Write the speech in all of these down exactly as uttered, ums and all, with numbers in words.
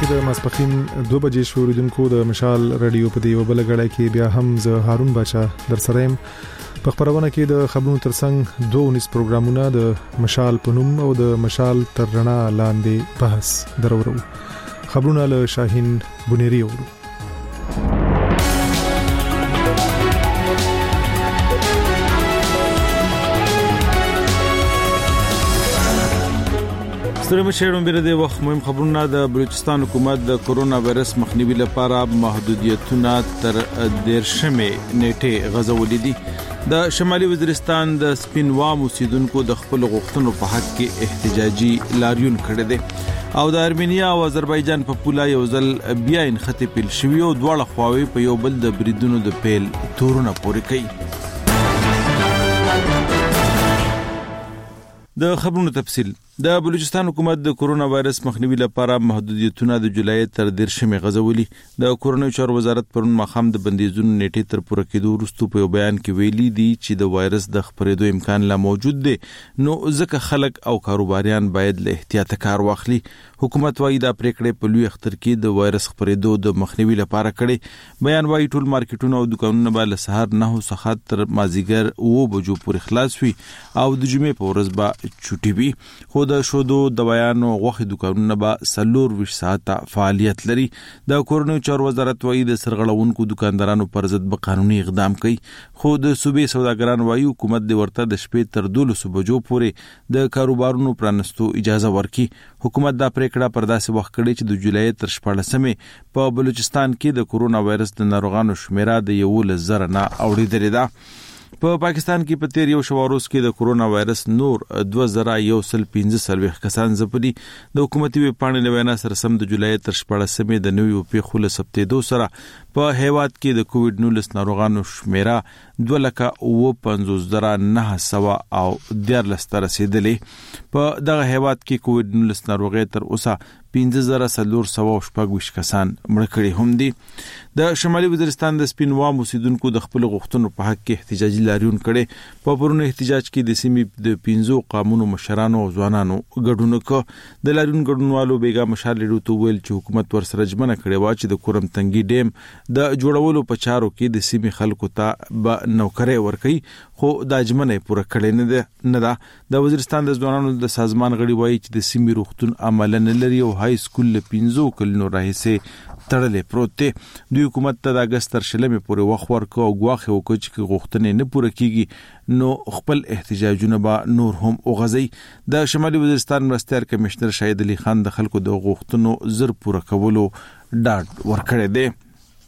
کې د ماسپخین دو بجې شو ریدونکو د مشال رادیو په دی وبل غړای کې بیا هم ز هارون بچا در سره په خبرونه کې د خبرونو ترڅنګ دوه نس پروګرامونه د مشال پنوم او د مشال تر رڼا لاندې بحث درورو خبرونه له شاهین بنيري ورو ستړي مشرون بیره د وخت مهم خبرونه د بلوچستان حکومت د کورونا وایرس مخنیوي لپاره محدودیتونه تر دیرشمې نیټه غځولې دي د شمالي وزیرستان د سپینوام اوسیدونکو د خپل غوښتنو په حق کې احتجاجي لاریون کړی دی او د ارمینیا او آذربایجان په پوله یو ځل بیا انخته پیل شوی او دواړه خواوې په یو بل د بریدونو د پیل تورونه پورې کوي د خبرونو تفصیل د بلوچستان حکومت د کورونا وایرس مخنیوي لپاره محدودیتونه د جولای تر دیرشمې غځولې د کورونی چارو وزارت پرون مخام د بندیزونو نیټه تر پوره کېدو وروسته په بیان کې ویلي دي چې د وایرس د خپرېدو امکان لا موجود دی نو ځکه خلک او کاروباریان باید له احتیاط کار واخلي حکومت وايي دا پریکړه په لوی اختر کې د وایرس خپرېدو د مخنیوي لپاره کړي بیان وايي ټول مارکیټونه او دکانونه به له سهار نه څخه تر مازیګر اوه بجو پورې خلاص وي او د جمعې په ورځ به چټي وي خو د شودو دوايانو غوښې دکانونه به سلور ویش ساعته فعالیت لري د کورونی چارو وزارت وايي د سرغړونکو دکاندارانو پر ضد به قانوني اقدام کوي خو د صوبې سوداګران وايي حکومت د ورته د شپې تر دولس بجو پورې د کاروبارونو پرانستو اجازه ورکړي حکومت دا پریکړه پر داسې وخت کړي چې د جولای تر شپږمې په بلوچستان کې د کورونا وایرس د ناروغانو شمیره د یو لزر نه اوریدلې ده په پاکستان کې په تیر یو شواروس کې د کورونا وایرس نور دوه زره یو سل پنځه سلويخ کسان ځپلي د حکومتي ویب پاڼې لوینا سره سم د جولای تر شپږمې د نوې پیښو له سپتېدو سره په هیواد کې د کووډ نولس ناروغانو شمیره دوه لکه اوه پنځوس زره نه سوه او دیارلس ته رسیدلې په دغه هیواد کې کووډ نولس ناروغي تر اوسه پنځه زره څلور سوه شپږ ویشت کسان مړه کړي هم دي د شمالي وزیرستان د سپینوام اوسیدونکو د خپل غوښتنو په حق کې احتجاجي لاریون کړي په پرونه احتجاج کې د سیمې د پنځو قانونو مشرانو او ځوانانو ګډون وکړ د لاریون ګډونوالو بیګا مشال لیدو ته ویل چې حکومت ورسره ژمنه کړې و چې د کورم تنګي ډیم د جوړولو په چارو کې د سیمې خلکو ته به نوکري ورکړي خو د ژمنه پوره کړې نه ده نه ده د وزیرستان د ځوانانو د سازمان غړي وایي چې د سیمې روغتون عمل نه لري او های سکول له پنځو کلونو راهیسې تړلې پروت دی دوی حکومت ته د اگست تر شلمې پورې وخت ورکړ او غواخه وکړي چې غوښتنې نه پوره کیږي نو خپل احتجاجونه به نور هم اوغځي د شمالي وزیرستان مرستیال کمشنر شاهد علي خان د خلکو د غوښتنو زر پوره کولو ډاډ ورکړی دی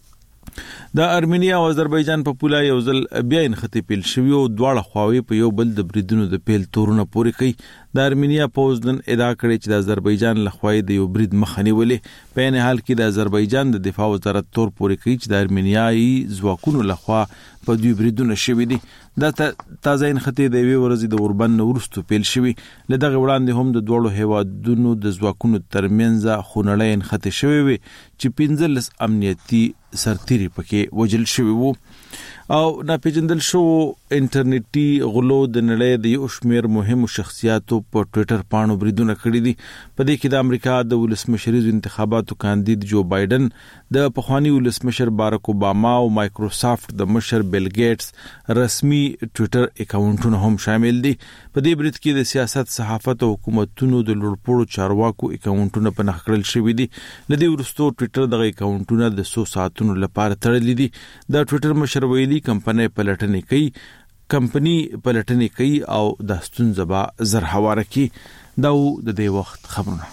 د ارمینیا او آذربایجان په پوله یو ځل بیا انخته پیل شوی او دواړه خواوې په یو بل د بریدونو د پیل تورونه پورې کوي د ارمینیا پوز نن ادعا کړې چې د آذربایجان لخوا د یو برید مخه نیولې په ان حال کې د آذربایجان د دفاع وزارت تور پورې کوي چې د ارمینیایي ځواکونو لخوا په دوی بریدونه شوی دي دا تازه انخته د وی ورځې د اوربن ورستو پیل شوی لدغه وړاندې هم د دوړو هیوادونو د ځواکونو ترمنځ خونړی انخته شوی وي چې پنځلس امنیتي سرتيري پکې وجل شوی وو او ناپېژندل شو انټرنیټي غلو د نړۍ د یو شمېر مهمو شخصیاتو په ټوئیټر پاڼو بریدونه کړي دي په دې کې د امریکا د ولسمشریزو انتخاباتو کاندید جو بایدن د پخوانی ولسمشر باراک اوباما او مایکروسافټ د مشر بیل ګیټس رسمي ټوئیټر اکاونټونه هم شامل دي په دې برید کې د سیاست صحافت او حکومتونو د لوړپوړو چارواکو اکاونټونه په نښه کړل شوي دي لدې وروسته ټوئیټر دغه اکاونټونه د څو ساعتونو لپاره تړلي دي د ټوئیټر مشر ویلي کمپنۍ پلټنې کوي کمپنی پلټنې کوي او د ستونزې به زر حواله کی دا د دې وخت خبرونه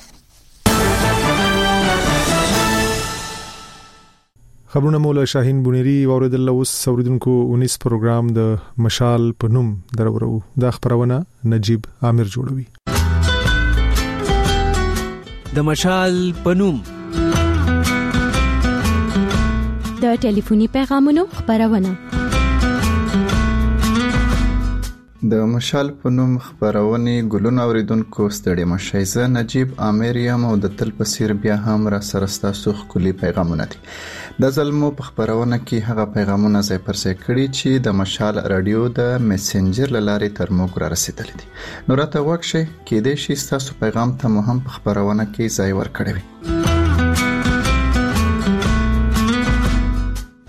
خبرونه مولا شاهین بنيري اوریدل اوس اوریدونکو انیس پروګرام د مشال پنوم درورو د خبرونه نجیب عامر جوړوي د مشال پنوم د ټلیفوني پیغامونو خبرونه د مشال په نوم خبرونه ګلون اوریدونکو ستړي مشای زه نجیب عامر یم او د تل پسیر بیا هم را سره تاسو خولي پیغامونه دي د ظلمو په خبرونه کې هغه پیغامونه ځای پر ځای کړي چې د مشال رادیو د میسنجر لارې تر موږ را رسیدلي دي نو راته وښه کې د شي تاسو پیغام ته مهم په خبرونه کې ځای ورکړئ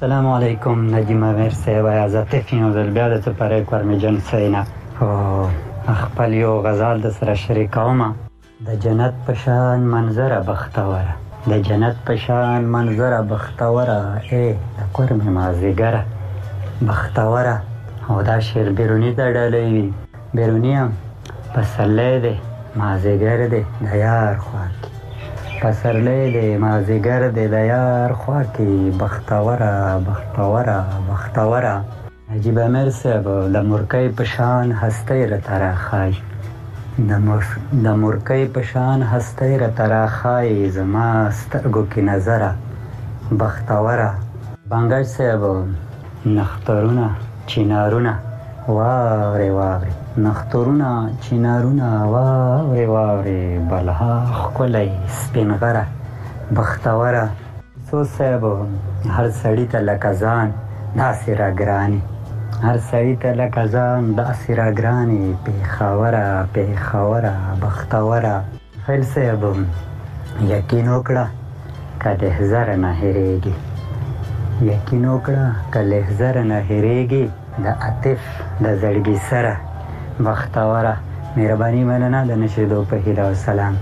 السلام علیکم نجیم امیر صاحب عزت فینو دل بیا د پرې کورمجن سینا او خپل یو غزال د سره شریکوم د جنت پشان منظره بختوره د جنت پشان منظره بختوره ای د کورم مازیګره بختوره او دا شیر بیرونی د ډلې بیرونی هم پسلې ده مازیګر ده د یار خوا پسرلی دی مازیګر دی د یار خوا کې بختوره بختوره بختوره نجیب امیر صاحب د مرکۍ په شان هستی راته راښایي د مرکۍ په شان هستی راته راښایي زما سترګو کې نظره بختوره بنګړ صاحب نخترونه چینارونه واورې واورې نخترونه چینارونه واورې واورې بلها ښکلی سپین غره بختوره څو صاحب هر سړي ته لکه ځان داسې راګرانې هر سړي ته لکه ځان داسې راګرانې پېښوره پېښوره بختوره خیل صاحب یقین وکړه که لحظه نه هېرېږي یقین وکړه که لحظه نه هېرېږي د عطف د زړګي سره بختوره مهرباني مننه د نشیدو په هیله او سلام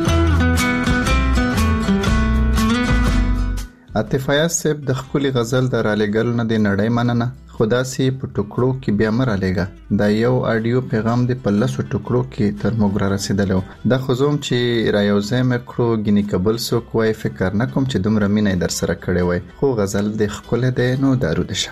عاطف ایاز صاحب د خپل غزل د رالېګلو نه د نړۍ مننه خدا سي په ټوکړو کې بیا مر رالېګا دا یو اډیو پیغام د پلسو ټوکړو کې تر موږ را رسیدلو د خزوم چې را یو ځای مکړو ګینی قبل سو کوی فکر نه کوم چې دومره مینه در سره کړې وای خو غزل د خپل د نو دارو دشه.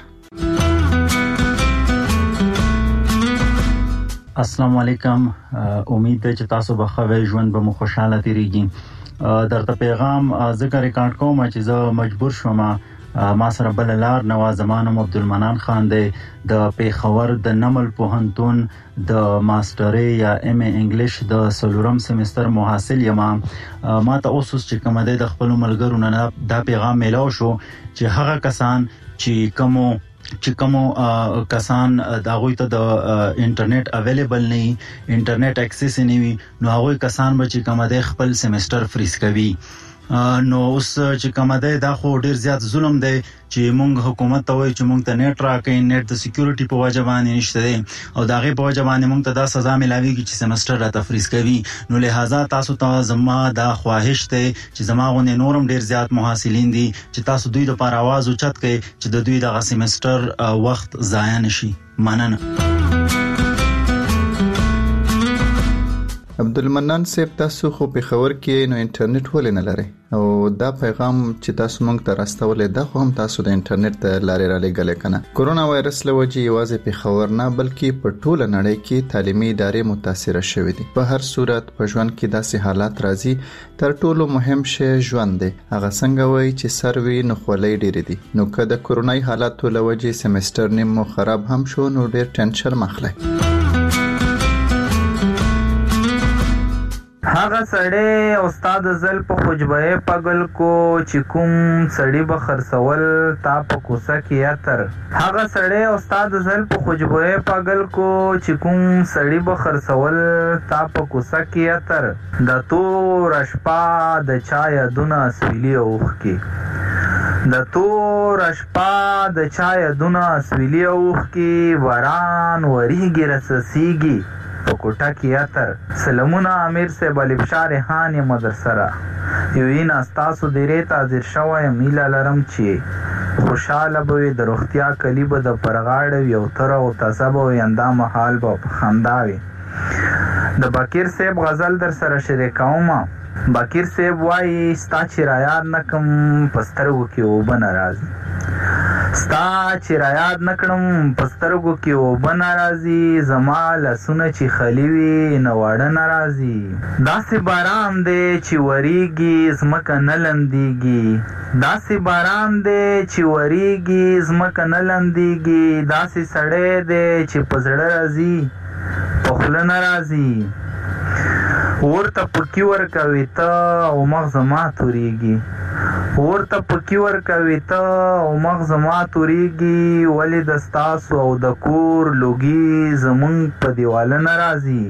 السلام علیکم امید ده چې تاسو به ښه ژوند به مو خوشاله تیریږي. درته پیغام ذکر ریکارډ کوم چې زه مجبور شوم ما سره بل لار نواز زمانم عبدالمنان خان دی د پیښور د نمل پوهنتون د ماسترۍ یا ام ای انګلیش د سلورم سمستر محصل یم. ما ته اوس چې کوم دی د خپل ملګرو نه دا پیغام میلاو شو چې هغه کسان چې کومو چې کومو کسان دا غوي ته د انټرنیټ اویلیبل نه انټرنیټ اکسس نه وي نو هغه کسان به چې کوم د خپل سمستر فریز کوي. نو اوس چې کوم دی دا خو ډیر زیات ظلم دی چې مونږ حکومت ته وایي چې مونږ ته نیټ راکړي نیټ د سکیورټي په وجه باندې نشته دی او دا غي په وجه باندې مونږ ته دا سزا ملاويږي چې سمستر راته فریز کوي. نو لہذا تاسو ته زما دا خواهش دی چې زما غونې نورم ډیر زیات محصلین دي چې تاسو دوی د پر आवाज اوچت کړئ چې د دوی د سمستر وخت ضایع نشي. مننه. عبدالمنان صاحب تاسو خو په خبر کې نو انټرنیټ ولې نه لري او دا پیغام چې تاسو مونږ ته راستولې دا خو هم تاسو د انټرنیټ د لارې را لګلې کنه. کورونا وایرس له وجې یوازې په خبر نه بلکې په ټوله نړۍ کې تعلیمي ادارې متاثر شوې دي. په هر صورت په ژوند کې داسې حالات راځي تر ټولو مهم شی ژوند دی. هغه څنګه وایي چې سروي نو خولې ډېرې دي نو که د کورونای حالاتو له وجې سمستر نیم مو خراب هم شو نو ډېر ټینشن مخلي. هغه سړی استاد زل په خوجبه پغل کو چې کوم سړی به خرڅول تا په کوسه کې اتر هغه سړی استاد زل په خوجبه پغل کو چې کوم سړی به خرڅول تا په کوسه کې اتر د تور شپه د چا یادونه اسویلی اوخ کې د تور شپه د چا یادونه اسویلی اوخ کې وران وریږي رسسیږي په کوټه کې اتر سلامونه امیر صاحب علي بشار خان مدرسره یو این استاسو ډیره تاجر شوی میلا لرم چې خوشاله به د روغتیا کلیب د پرغاړ یو تر او تاسو به اندام حال به خنداوي. د بکیر صاحب غزل در سره شریکوم. بکیر صاحب وایي ستا چې را یاد نکم پسترګو کې وب ناراضي ستا چې را یاد نکړم پسترګو کې وب ناراضي زما لسونه چې خلیوي نواړه ناراضي داسې باران دی چې وریږي زمکه نه لندېږي داسې باران دی چې وریږي زمکه نه لندېږي داسې سړی دی چې په زړه راځي په خوله نه راځي ورته پکې ورکوي ته او مغز ما توریږي ورته پکې ورکوي ته او مغز ما توریږي ولې د ستاسو او د کور لوګي زمونږ په دیواله نه راځي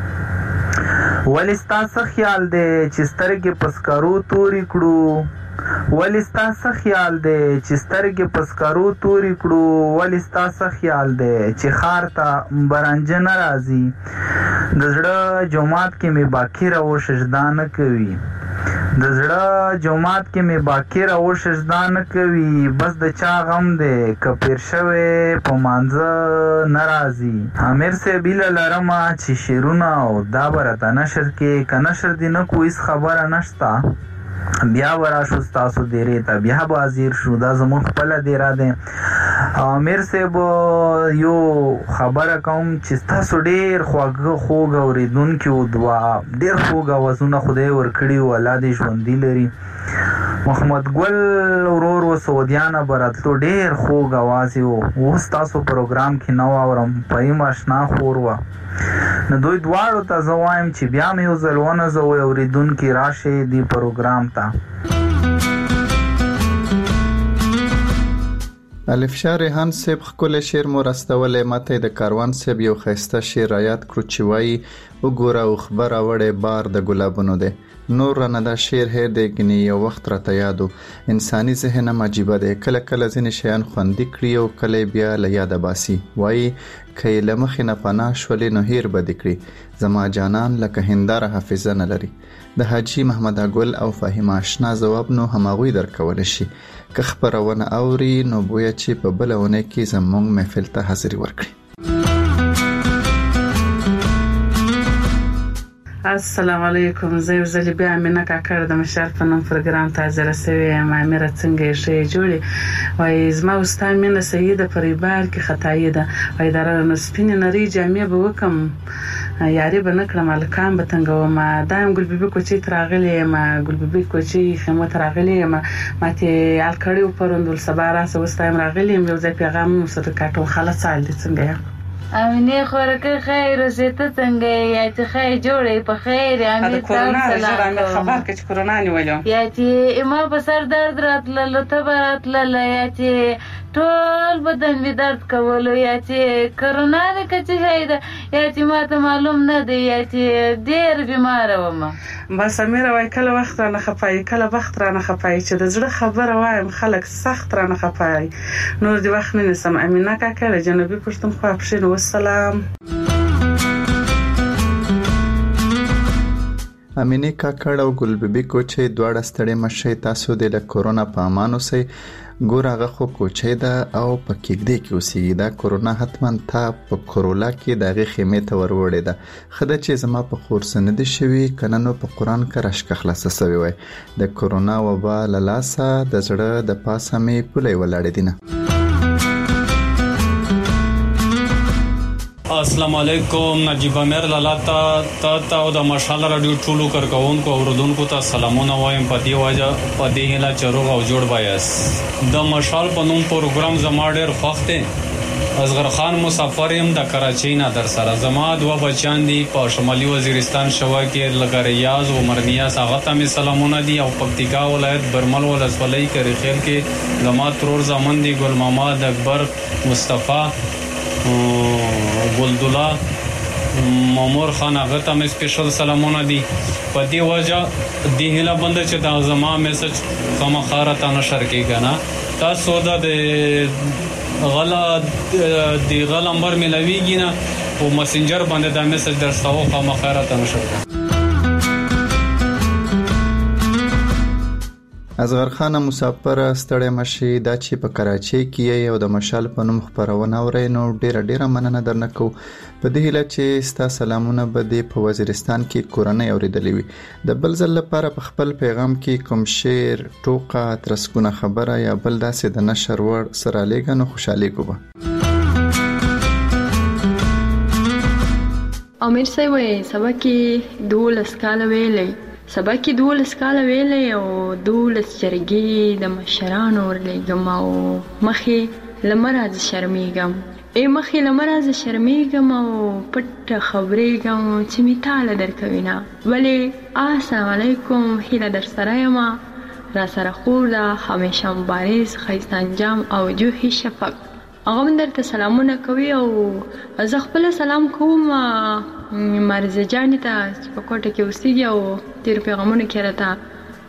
ولې ستاسو خیال دی چې سترګې په سکرو تورې کړو ولی ستاسو خیال دی چې سترګې په سکرو تورې کړو، ولی ستاسو خیال دی چې ښار ته برنجه نه راځي، د زړه جومات کې مې باقي راو سجدا نه کوي، د زړه جومات کې مې باقي راو سجدا نه کوي، بس د چا غم دی که پیر شوی په مانځه نه راځي. امیر صاحب هیله لرمه چې شعرونه او دا به راته نشر کې، که نشر دې نه کو هېڅ خبره نشته، بیا به راشو ستاسو دیرې ته، بیا به حاضر شو، دا زموږ خپله دیره دی. امیر صاحب یو خبره کوم چې ستاسو ډېر خواږه خوږ اورېدونکي و، دوه ډېر خوږ اوازونه خدای ورکړي و، الله دې ژوندي لري. محمد ګل ورور و سعودیانه به راتلو، ډېر خوږ اواز یې و، اوس تاسو پروګرام کې نه واورم، فهیم اشنا خور وه. نو دوی دواړو ته زه وایم چې بیا مې یو ځل ونځوئ اورېدونکي راشئ دې پروګرام ته. الف شاه ریحان صاحب ښکلی شعر مو راستولی، ماته د کاروان صاحب یو ښایسته شعر رایاد کړو چې وایي وګوره اوښبه راوړی بار د ګلابونو دی، نور رانه دا شعر هیر دی ګنې یو وخت راته یادو، انساني ذهن هم عجیبه دی، کله کله ځینې شیان خوندي کړي او کله بیا له یاده باسي، وایي که یې له مخې نه پناه شولې نو هیر به دې کړي، زما جانان لکه هنداره حافظه نه لري. د حاجي محمد ګل او فهیم اشنا ځواب نو هماغوی درکولی شي، که خپرونه اوري نو بویه چې په بله اونۍ کې زموږ محفل ته حاضري ورکړي. السلام علیکم، زه یو ځل بیا امینه کاکړ د مشال په نوم پروګرام ته حاضره شوې یم. اميره څنګه یې؟ ښه یې جوړې؟ وایي زما او ستا مینه صحیح ده، په ریبار کې خطایي ده، وایي دا نو سپینې نرۍ جامې به وکم، یاري به نه کړم، هلکان به تنګومه، دا یم ګل بیبي کوچۍ ته راغلې یم، ګل بیبي کوچۍ خیمو ته راغلې یم، ما ترې حل کړی و پرون، ول سبا راسه، اوس تا یم راغلې یم، یو ځای پیغام مو سره کاټو. خاله څه حال دی، څنګه یې؟ امینه خورکه خیر اوسې، ته څنګه یې؟ یا چې خیر جوړې په خیر؟ امیر ته سلام خبر کې چې کورونا نیولو، یا چې ما په سر درد راتللو، ته به راتلله، یا چې ټول بدن مې درد کولو، یا چې کورونا دی که چې شی ده، یا چې ما ته معلوم نه دی، یا چې ډېر بیماره ومه. بس امیره وایي کله وخت رانه خفایي، کله وخت رانه خفایي، چې د زړه خبره وایم خلک سخت رانه خفایي، نور دې وخت نه نیسم. امینه کاکړ جنوبي پښتونخوا پښین، والسلام. امینه کاکړ او ګل بیبي کوچۍ دواړه ستړي مشئ، تاسو د له کورونا په امان اوسئ. ګور هغه خو کوچۍ ده او په کېږدۍ کې اوسېږي، دا کورونا حتما تا په کورولا کې د هغې خیمې ته وروړې ده، ښه ده چې زما په خور څه نه دي شوي، که نه نو په قرآن کې راشکه خلاصه سوې وای. د کورونا وبا له لاسه د زړه د پاسه مې پولی ولاړې دي نه. السلام علیکم، نجیب امیر لالاتا تا تا او د مشال رادیو ټولو کارکونکو او اوریدونکو ته سلامونه وایم. په دې وجه په دې هله چروغ او جوړ بایاس د مشال په نوم پروګرام زما ډېر خوښ دی. اصغر خان مسافر يم د کراچۍ نه در سره، زما دوه بچیان دي په شمالي وزیرستان شوا کې، لکه ریاض او مرنیاس، هغه ته مې سلامونه دي، او پکتیکا ولایت برمل ولسوالۍ کې خیل کې زما ترور زامن دي، ګل محمد اکبر، مصطفی، ګلدولا، مامور خان، هغه ته مې سپیشل سلامونه دي. په دې وجه دې هله بنده چې دا زما میسج خامخا راته نشر کېږي نه، تاسو دا د غلا د غلا نمبر ملويږي نه او مسنجر باندې دا میسج درساو خامخا راته نشر کېږي. اصغر خان مسافر ستړی مشي، دا چې په کراچۍ کې یو د مشال په نوم خبرونه اورئ نو ډیره ډیره مننه درنه کوو. په دې هیله چې ستا سلامونه به دې په وزیرستان کې کورنۍ اوریدلې وي. د بل ځل لپاره په خپل پیغام کې کوم شعر، ټوکه، ترسکونه خبره یا بل داسې د نشر وړ سره لیږه نو خوشحالېږو به. امیر صاحب وایي سبا کې دولس کاله ویلی، سبا کې دولس کاله ویلی او دولس جرګې د مشرانو ورلیږم او مخې له مرض شرمېږم، ای مخې له مرض شرمېږم او پټ خبرېږم چې مې تاله درکوي نه. ولې السلام علیکم، هیله در سره یم، را سره خور ده، همیشه مبارز، ښایسته انجام او جوهي شفق، هغه هم درته سلامونه کوي. او زه خپله سلام کوم مرزه جانې ته چې په کوټه کې اوسېږي او تېرو پیغامونو کې راته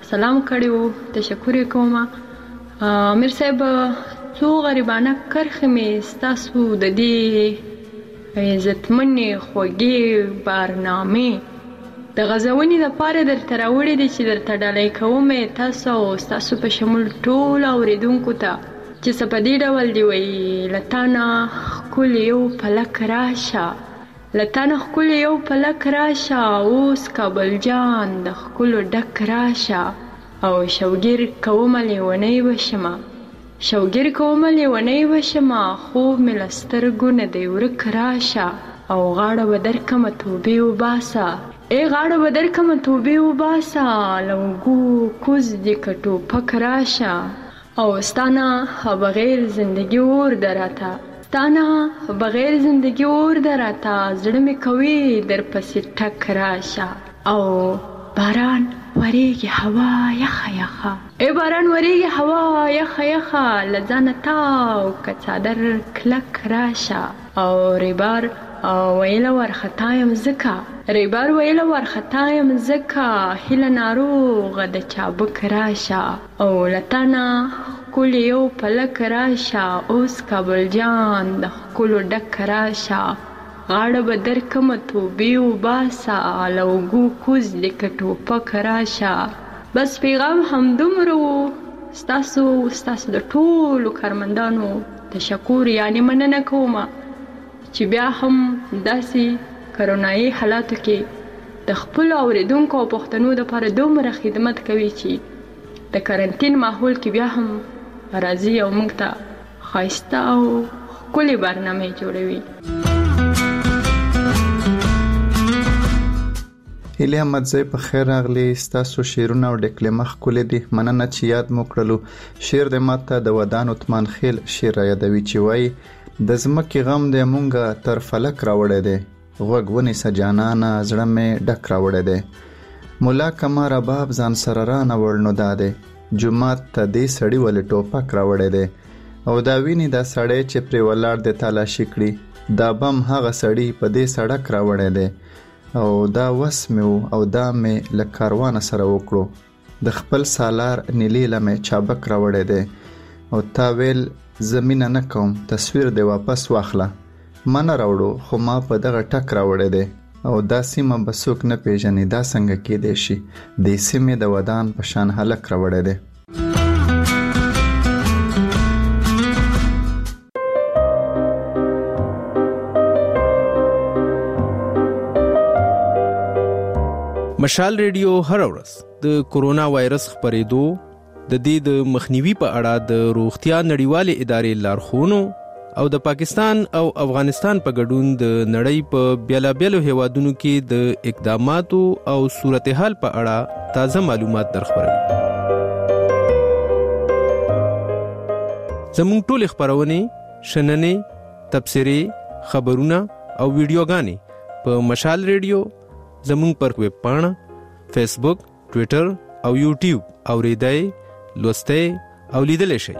سلام کړیو، تشکر کوم. امیر صاحب څو غریبانه کرخه مې ستاسو د دې عزتمنې خوږې بارنامې د غزونې دپاره درته راوړې دي چې درته ډالۍ کوم تاسو او ستاسو په شمول ټولو اورېدونکو ته چې څه په دې ډول دي وایي له تا نه ښکلې یو پلک راشه، له تا نه ښکلې یو پلک راشه، اوس کابل جان د ښکلو ډک راشه، او شوګیر کومه لیونۍ وشمه، شوګیر کومه لیونۍ وشمه، خوب مې له سترګو نه دی ورک راشه، او غاړه به درکمه توبې وباسه، ای غاړه به درکمه توبې وباسه، له اوږو کوز دې که ټوپک راشه، او ستا نه بغیر زندگی اور ده راته، ستا نه بغیر زندگی اور ده راته، زړه مې کوي در پسې ټک راشه، او باران وریږي هوا یخه یخه، ای باران وریږي هوا یخه یخه، له ځانه تاو که څادر کلک راشه، او ریبار ویله ورخطا یم ځکه، ریبار ویله ورخطا یم ځکه، هیله ناروغه د چابک راشه، او له تا نه ښکلې یو پلک راشه، اوس کابل جان د ښکلو ډک راشه، غاړه به درکمه توبې وباسه، له اوږو کوز دې که ټوپک راشه. بس پیغام همدومره و. ستاسو ستاسو د ټولو کارمندانو تشکر یعنې مننه کومه چې بیا هم داسې کرونایي حالاتو کې د خپلو اورېدونکو او پښتنو دپاره دومره خدمت کوي چې د کرنټین ماحول کې بیا هم راځي او موږ ته ښایسته او ښکلې برنامې جوړوي. هیلې احمدزی په خیر راغلی. ستاسو شعرونه او ډکلمه ښکلې دي. مننه چې یاد مو کړلو. شعر د ماته د ودان عثمان خیل شعر را یادوي چې وایي د ځمکې غم دی مونږه تر فلک راوړی دی، غوږ ونیسه جانانه زړه مې ډک راوړی دی، ملا کما رباب ځان سره رانه وړ نو دا دی، جومات ته دې سړي ولې ټوپک راوړی دی، او دا ویني دا سړی چې پرې ولاړ دی تالاشي کړي، دا بم هغه سړي په دې سړک راوړی دی، او دا وس مې و او دا مې له کاروانه سره وکړو، د خپل سالار نیلیله مې چابک راوړی دی، او تا ویل زمینه نه کوم تصویر دی واپس واخله، ما نه راوړو خو ما په دغه ټک راوړی دی، او دا سیمه به څوک نه پیژني، دا څنګه کیدی شي، دې سیمې د ودان په شان هلک راوړی دی. مشال ریډیو هر ورځ د کورونا وایرس خپرېدو د دې د مخنیوي په اړه د روغتیا نړیوالې ادارې لارښوونو او د پاکستان او افغانستان په ګډون د نړۍ په بیلابیلو هیوادونو کې د اقداماتو او صورتحال په اړه تازه معلومات درخبروي. زموږ ټولې خپرونې، شننې، تبصرې، خبرونه او ویډیوګانې په مشال ریډیو زموږ پر ویب پاڼه، فیسبوک، ټویټر او یوټیوب اوریدای، لوستای او لیدلی شئ.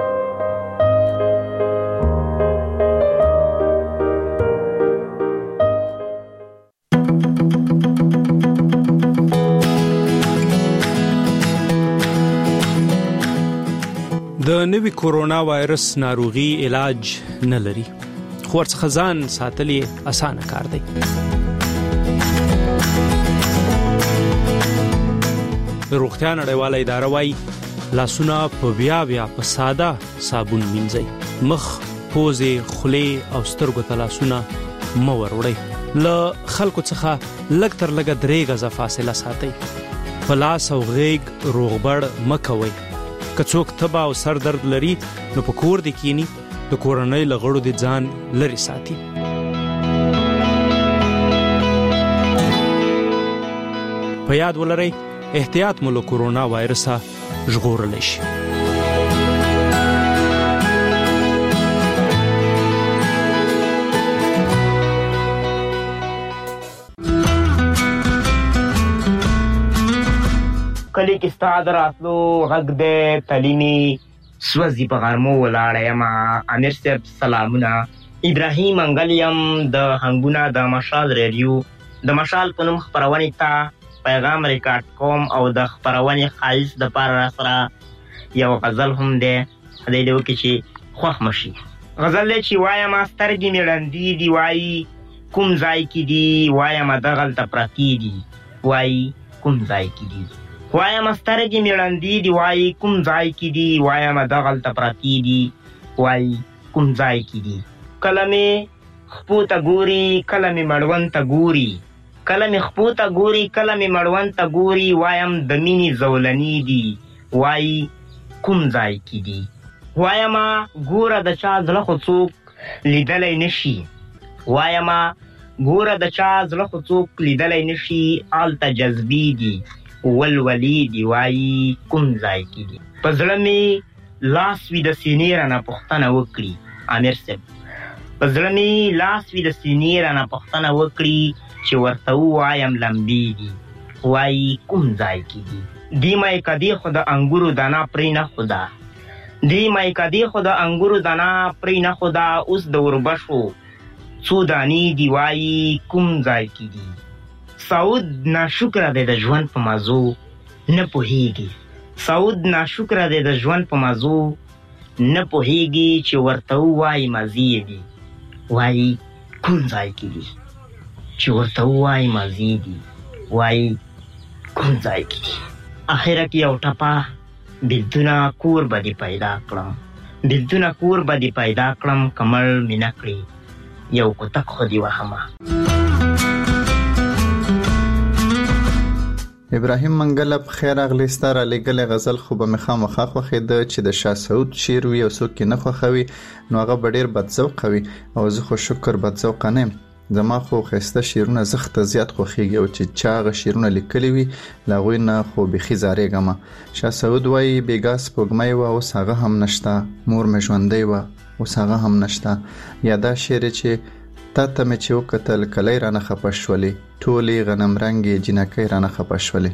د نوي کورونا وایرس ناروغي علاج نه لري، خو ورڅخه ځان ساتل یې اسانه کار دی. د روغتیا نړیواله اداره وايي لاسونه په بیا بیا په ساده صابون مینځئ، مخ، پوزې، خولې او سترګو ته لاسونه مه وروړئ، له خلکو څخه لږ تر لږه درې غزه فاصله ساتئ، په لاس او غیږ روغبړ مه کوئ، که څوک تبه او سر درد لري نو په کور دې کینی، د کورنۍ له غړو دې ځان لرې ساتي. په یاد ولرئ احتیاط مو له کورونا وایرسه ژغورلی شي. کلی کې ستا د راتلو غږ دی تلیني سوځي په غرمو ولاړه یمه. امیر صاحب سلامونه. ابراهیم انګل یم د هنګونه د مشال ریډیو د مشال په نوم خپرونې ته پیغام ریکارډ کوم او د خپرونې خالص د پاره سره یو غزل هم دی دې دی وکړي چې خوښ مشي. غزل دی چې وایم سترګې مې ړندې دي وایي کوم ځای کې دي وایم دغلته پرتې دي وایي کوم ځای کې دي وایم سترګې مې ړندې دي وایي کوم ځای کې دي وایم دغلته پرتې دي وایي کوم ځای کې دي. کله مې خپو ته ګوري کله مې مړوند ته ګوري کله مې خپو ته ګوري کله مې مړوند ته ګوري وایم د مینې زولنې دي وایي کوم ځای کې دي وایم ګوره د چا زړه خو څوک لیدلی نشي وایم ګوره د چا زړه خو څوک لیدلی نشي هلته جذبې دي ولولې دي وایي کوم ځای کې دي. په زړه مې لاس وي د سینې رانه پوښتنه وکړي امیر صاحب په زړه مې لاس وي د سینې رانه پوښتنه وکړي چې ورته ووایم لمبې دي وایي کوم ځای کې دي. دی مایکه دی خو د انګورو دانه پرې نه خوده دی مایکه دی خو د انګورو دانه پرې نه خوده اوس د وربشو څو دانې دي وایي کوم ځای کې دي. سعود ناشکره دی د ژوند په مزو نه پوهیږي سعود ناشکره دی د ژوند په مزو نه پوهیږي چې ورته ووایي مزې دي وایي کوم ځای کې دي چې ورته ووایي مزې دي وایي کوم ځای کې دي. اخره کې یو ټپه بلدونه کور به دې پیدا کړم بلدونه کور به دې پیدا کړم کمر مې نه کړې یو کوتک خو دې وهمه. ابراهیم منګله په خیر اغلی ستاره لګل غزل خو به مخامخ خوخیده چې د شاه سعود شعر وي او څوک نه خوخوي نو هغه ډیر بد ذوق وي او زه خو شکر بد ذوق نه یم زما خو خسته شعرونه زخته زیات خوخیږي او چې چاغه شعرونه لیکلي وي لاغوی نه خو بخي زارېګم. شاه سعود وایي بیګاس پوګمای و او ساغه هم نشتا مور مې ژوندۍ و او ساغه هم نشتا یادا شعر چې تا ته مې چې وکتل کلی رانه خپه شولې ټولې غنم رنګې جنکۍ رانه خپه شولې.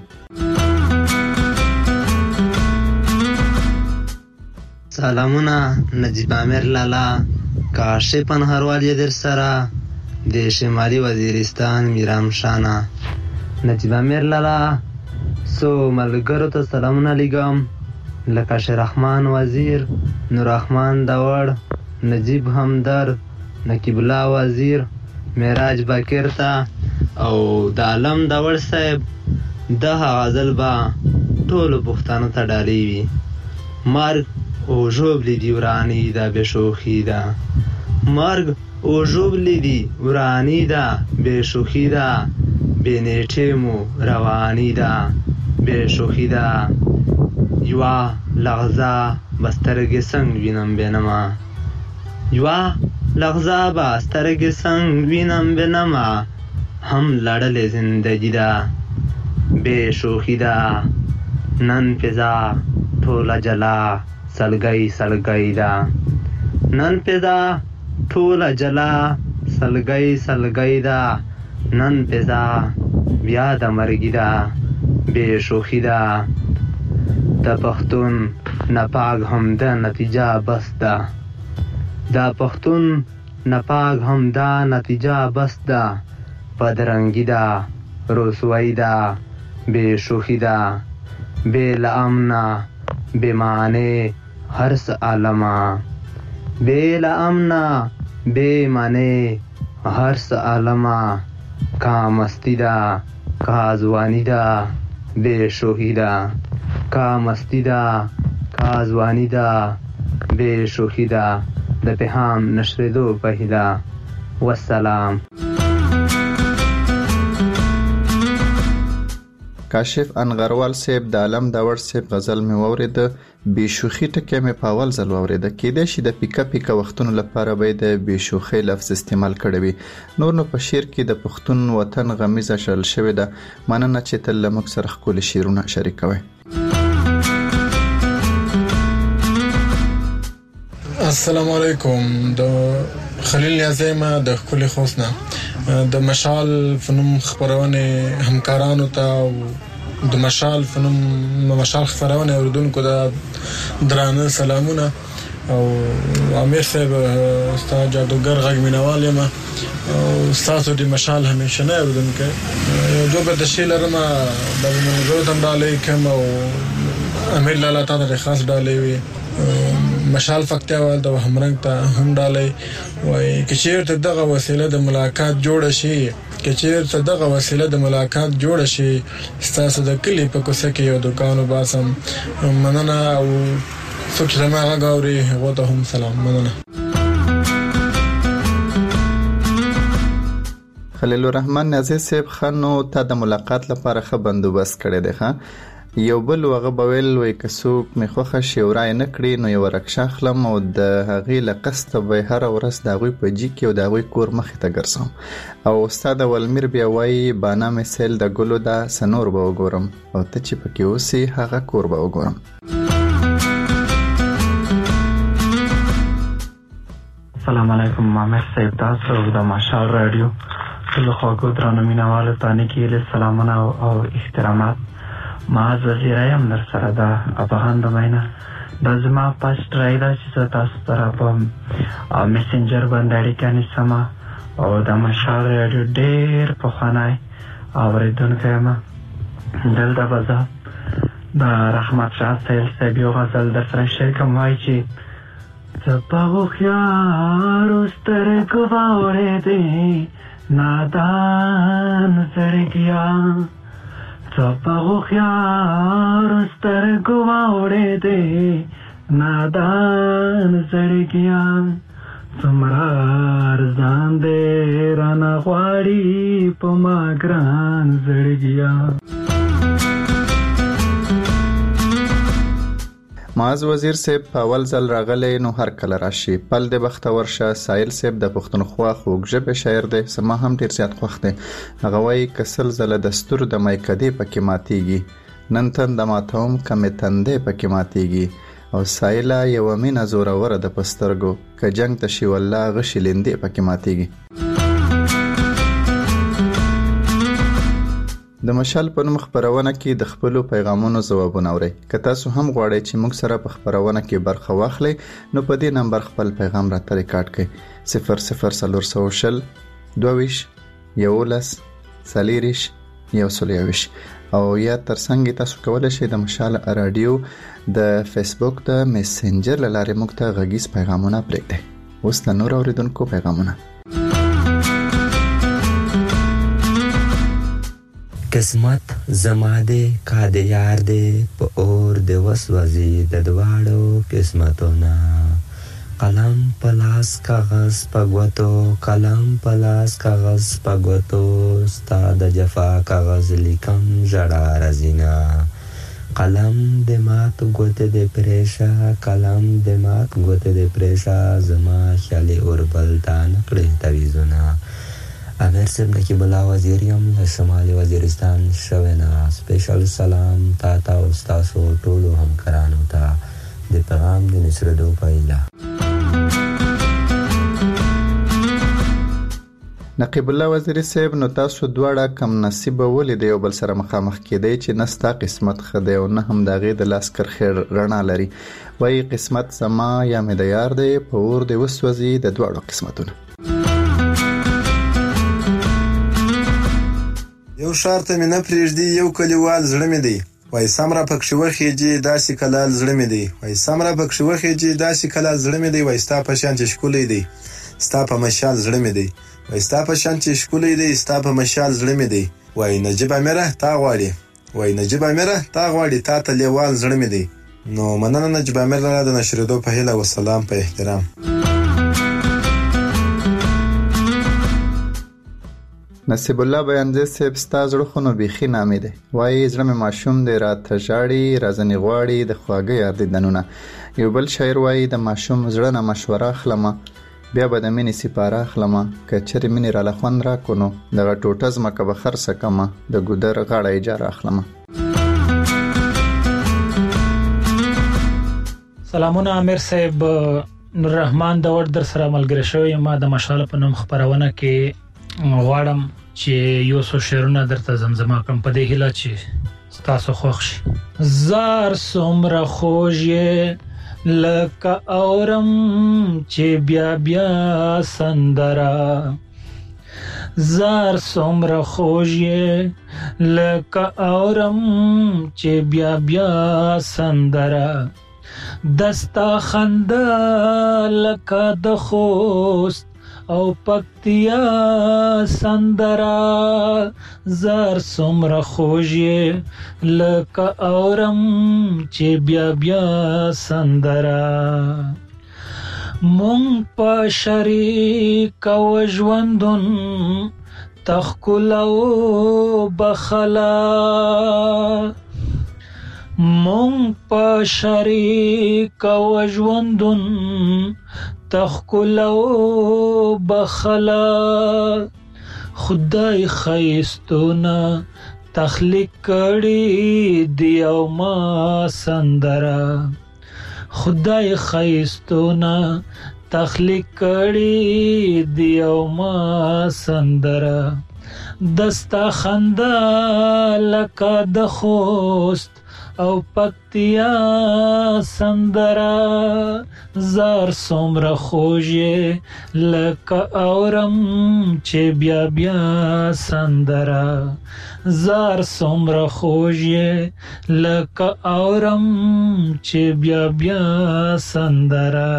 سلامونه نجیب امیر لالا کاشف پنهروال یې در سره د شمالي وزیرستان میرام شانه. نجیب امیر لالا سو ملګرو ته سلامونه لګم لکه شرحمان وزیر نوررحمان داوړ نجیب همدرد نقیب الله وزیر معراج باکر ته او د عالم داوړ صاحب د غزل با ټول پښتنو ته ډالې وي مرګ او ژوبلې دی ورانی دا بشوخی دا مرګ او ژوبلې دی ورانی دا بشوخی دا بنېټې مو رواني دا بشوخی دا یوا لغزا بسترګې څنګه وینم بنما یوا لغزا بسترګې څنګه وینم بنما هم لړلې زندګی دا بشوخی دا نن فضا ټوله جلا سلګي سلګي دا نن فضا ټوله جلا سلګي سلګي دا نن فضا بیا د مرګی دا بشوخی دا د پښتون نپاک هم د نتیجه بس دا د پښتون نپاک هم دا نتیجه بس دا پدرنګی دا رسوایی دا بشوخی دا بیل امنا بیمانه هر س عالمه بیل امنا بیمانه هر س عالمه کا مستی دا کا ځوانی دا بے شوخی دا کا مستی دا کا ځوانی دا بے شوخی دا د پیغام نشریدو پهیدا والسلام. کاشف انغروال صاحب د عالم داوړ صاحب غزل مې واورېده بېشوخي ټکی مې په اول ځل واورېده کېدای شي د پیکا پیکا وختونو لپاره به د بېشوخۍ لفظ استعمال کړی وي نور نو په شعر کې د پښتون وطن غمیزه شړل شوې ده مننه چې تل له موږ سره ښکلي شعرونه شریکوئ. السلام علیکم د خلیل نیازیمه د ښکلي خوست نه د مشال فنوم خبرونه همکارانو ته د مشال فنوم مشال خبرونه اوردونکو د درانه سلامونه او امیر صاحب استاد جادوګر غږ مینوال یم او تاسو د مشال همیشه نه اوردونکو یو دوه په تشیل رما د منځو تم ډالې کوم او امیر لاله تعالی خاص ډالې وي مشال فکته ول د همرنګ ته هم ډالې وای کچیر ته دغه وسیله د ملاقات جوړ شي کچیر ته دغه وسیله د ملاقات جوړ شي تاسو د کلی په کوڅه کې یو دکانو باسم مننه او څوک چې ما غاوري وته هم سلام مننه. خلیل الرحمن نازي صاحب خانو ته د ملاقات لپاره خه بندوبست کړی دی ښا یو بل وغه بویل وای کڅوک مخوخه شورای نه کړی نو یو رکشا خلم او د هغه لقسته به هر ورځ د غوي په جی کې او د غوي کور مخ ته ګرځم او استاد ولمیر بیا وای بانا مثال د ګلو دا سنور به وګورم او ته چې پکې اوسې هغه کور به وګورم. السلام علیکم مامر صاحب تاسو د مشال رادیو ټول خواږه درنو مینوالو ته نیکیله سلامونه او احترامات. معاذ وزیر ایم در سره دا افغان د مینه د زما پاست رایدا چې تاسو سره په میسنجر باندې اړیکه نیسم او د مشال رادیو ډېر په خنای اوریدونکو ما دلته بازا د رحمت شاه سیل سبیو غزل در سره شریکم وای چې زپاو خیار استر گواوڑے دے نادان زرگیا زپاو خیار استر گواوڑے دے نادان زرگیا سمرار زان دے رانا غواړي پما ګران زړګیا. معاذ وزیر صاحب په اول ځل راغلی نو هر کله راشي پل د بختور شه سایل صاحب د پښتونخوا خوږژبه شاعر دی سما هم ډیر زیات خوښ دی هغه وایي کسل زله دستور د مایکدې پکې ماتیږي نن تن د ماتوم کمې تندې پکې ماتیږي او سایلا یو مینه زوروره د پسترګو ک جنگ ته شی والله غشي لندې پکې ماتیږي. د مشال په نوم خبرونه کې د خپل پیغامونو ځوابونه اورئ که تاسو هم غواړئ چې موږ سره په خبرونه کې برخه واخلئ نو په دې نمبر خپل پیغام راته ریکارډ کړئ صفر صفر صفر سوشل دویش یولس سلیریش یو سلیویش او یا ترڅنګ تاسو کولای شئ د مشال رادیو د فیسبوک د میسنجر لاره موږ ته غږیز پیغامونه پرېږدئ. اوس د نور اوریدونکو پیغامونه. قسمت زما دے کا دے یار دے پا اور دے وسوزی د دواړو قسمتونا قلم پلاس کاغذ پگوتو قلم پلاس کاغذ پگوتو ستا د جفا کاغذ لیکم جڑا رزینا قلم دے مات گوتے دے پریشا قلم دے مات گوتے دے پریشا زما خیالی اور بلتا نکڑی تویزونا. امیر صاحب نکی بلا وزیریم له شمالي وزیرستان شوینا سپیشل سلام تا تا استاسو ټولو همکارانو ته د پیغام د نشردو پایلا. نقیب الله وزیری صاحب نو تاسو دواړه کم نصیب ولید یو بل سره مخامخ کېدی چې نستا قسمت خدای او نه هم دغه د لاس کر خیر رڼا لري وای قسمت سما یا مې د یار دی په ور دی وسوځي د دواړو قسمتونه. یو شرط مې نه پریږدي یو کلیوال زړه مې دی وای سمره پکښ وخیږي داسې کلال زړه مې دی وای سمره پکښ وخیږي داسې کلال زړه مې دی وای ستا په شان چې شکولې دی ستا په مشال زړه مې دی وای ستا په شان چې شکولې دی ستا په مشال زړه مې دی وای نجيب امره تا غواړي وای نجيب امره تا غواړي تا ته لیوال زړه مې دی. نو مننه نجيب امره د نشریدو په هیله او سلام په احترام. نصیب الله بیانځي صاحب ستا زړه خو نو بیخي نامې دی وایي زړه مې ماشوم دی راته ژاړي رازنې غواړي د خواږه یار دیدنونه. یو بل شاعر وایي د ماشوم زړه نه مشوره اخلمه بیا به د مینې سپاره اخلمه که چېرې مینې راله خوند راکړو نو دغه ټوټه ځمکه به خرڅه کړمه د ګودر غاړه اجاره اخلمه. سلامونه امیر صاحب نور رحمان داور در سره ملګری شوی ما د مشال په نوم خبرونه کې غواړم چې یو څو شعرونه درته زمزمه کوم په دې هیله چې تاسو خوښ شي. زار څومره خوږ یې لکه اورم چې بیا بیا سندرا زار څومره خوږ یې لکه اورم چې بیا بیا سندرا دستا خندا لکه د خوست او پکتیا سندرا زار څومره خوږ یې لکه اورم چې بیا بیا سندرا مونږ په شریک او ژوندون تخکلو بخلا مونږ په شریک او ژوندون تخکلو بخلا خدای خیستونه تخلیق کړي دی او ما سندرا خدای خیستونه تخلیق کړي دی او ما سندرا دستا خندا لکه د خوست او پکتیا سندرا زار څومره خوږ یې لکه اورم چې بیا بیا سندرا زار څومره خوږ یې لکه اورم چې بیا بیا سندرا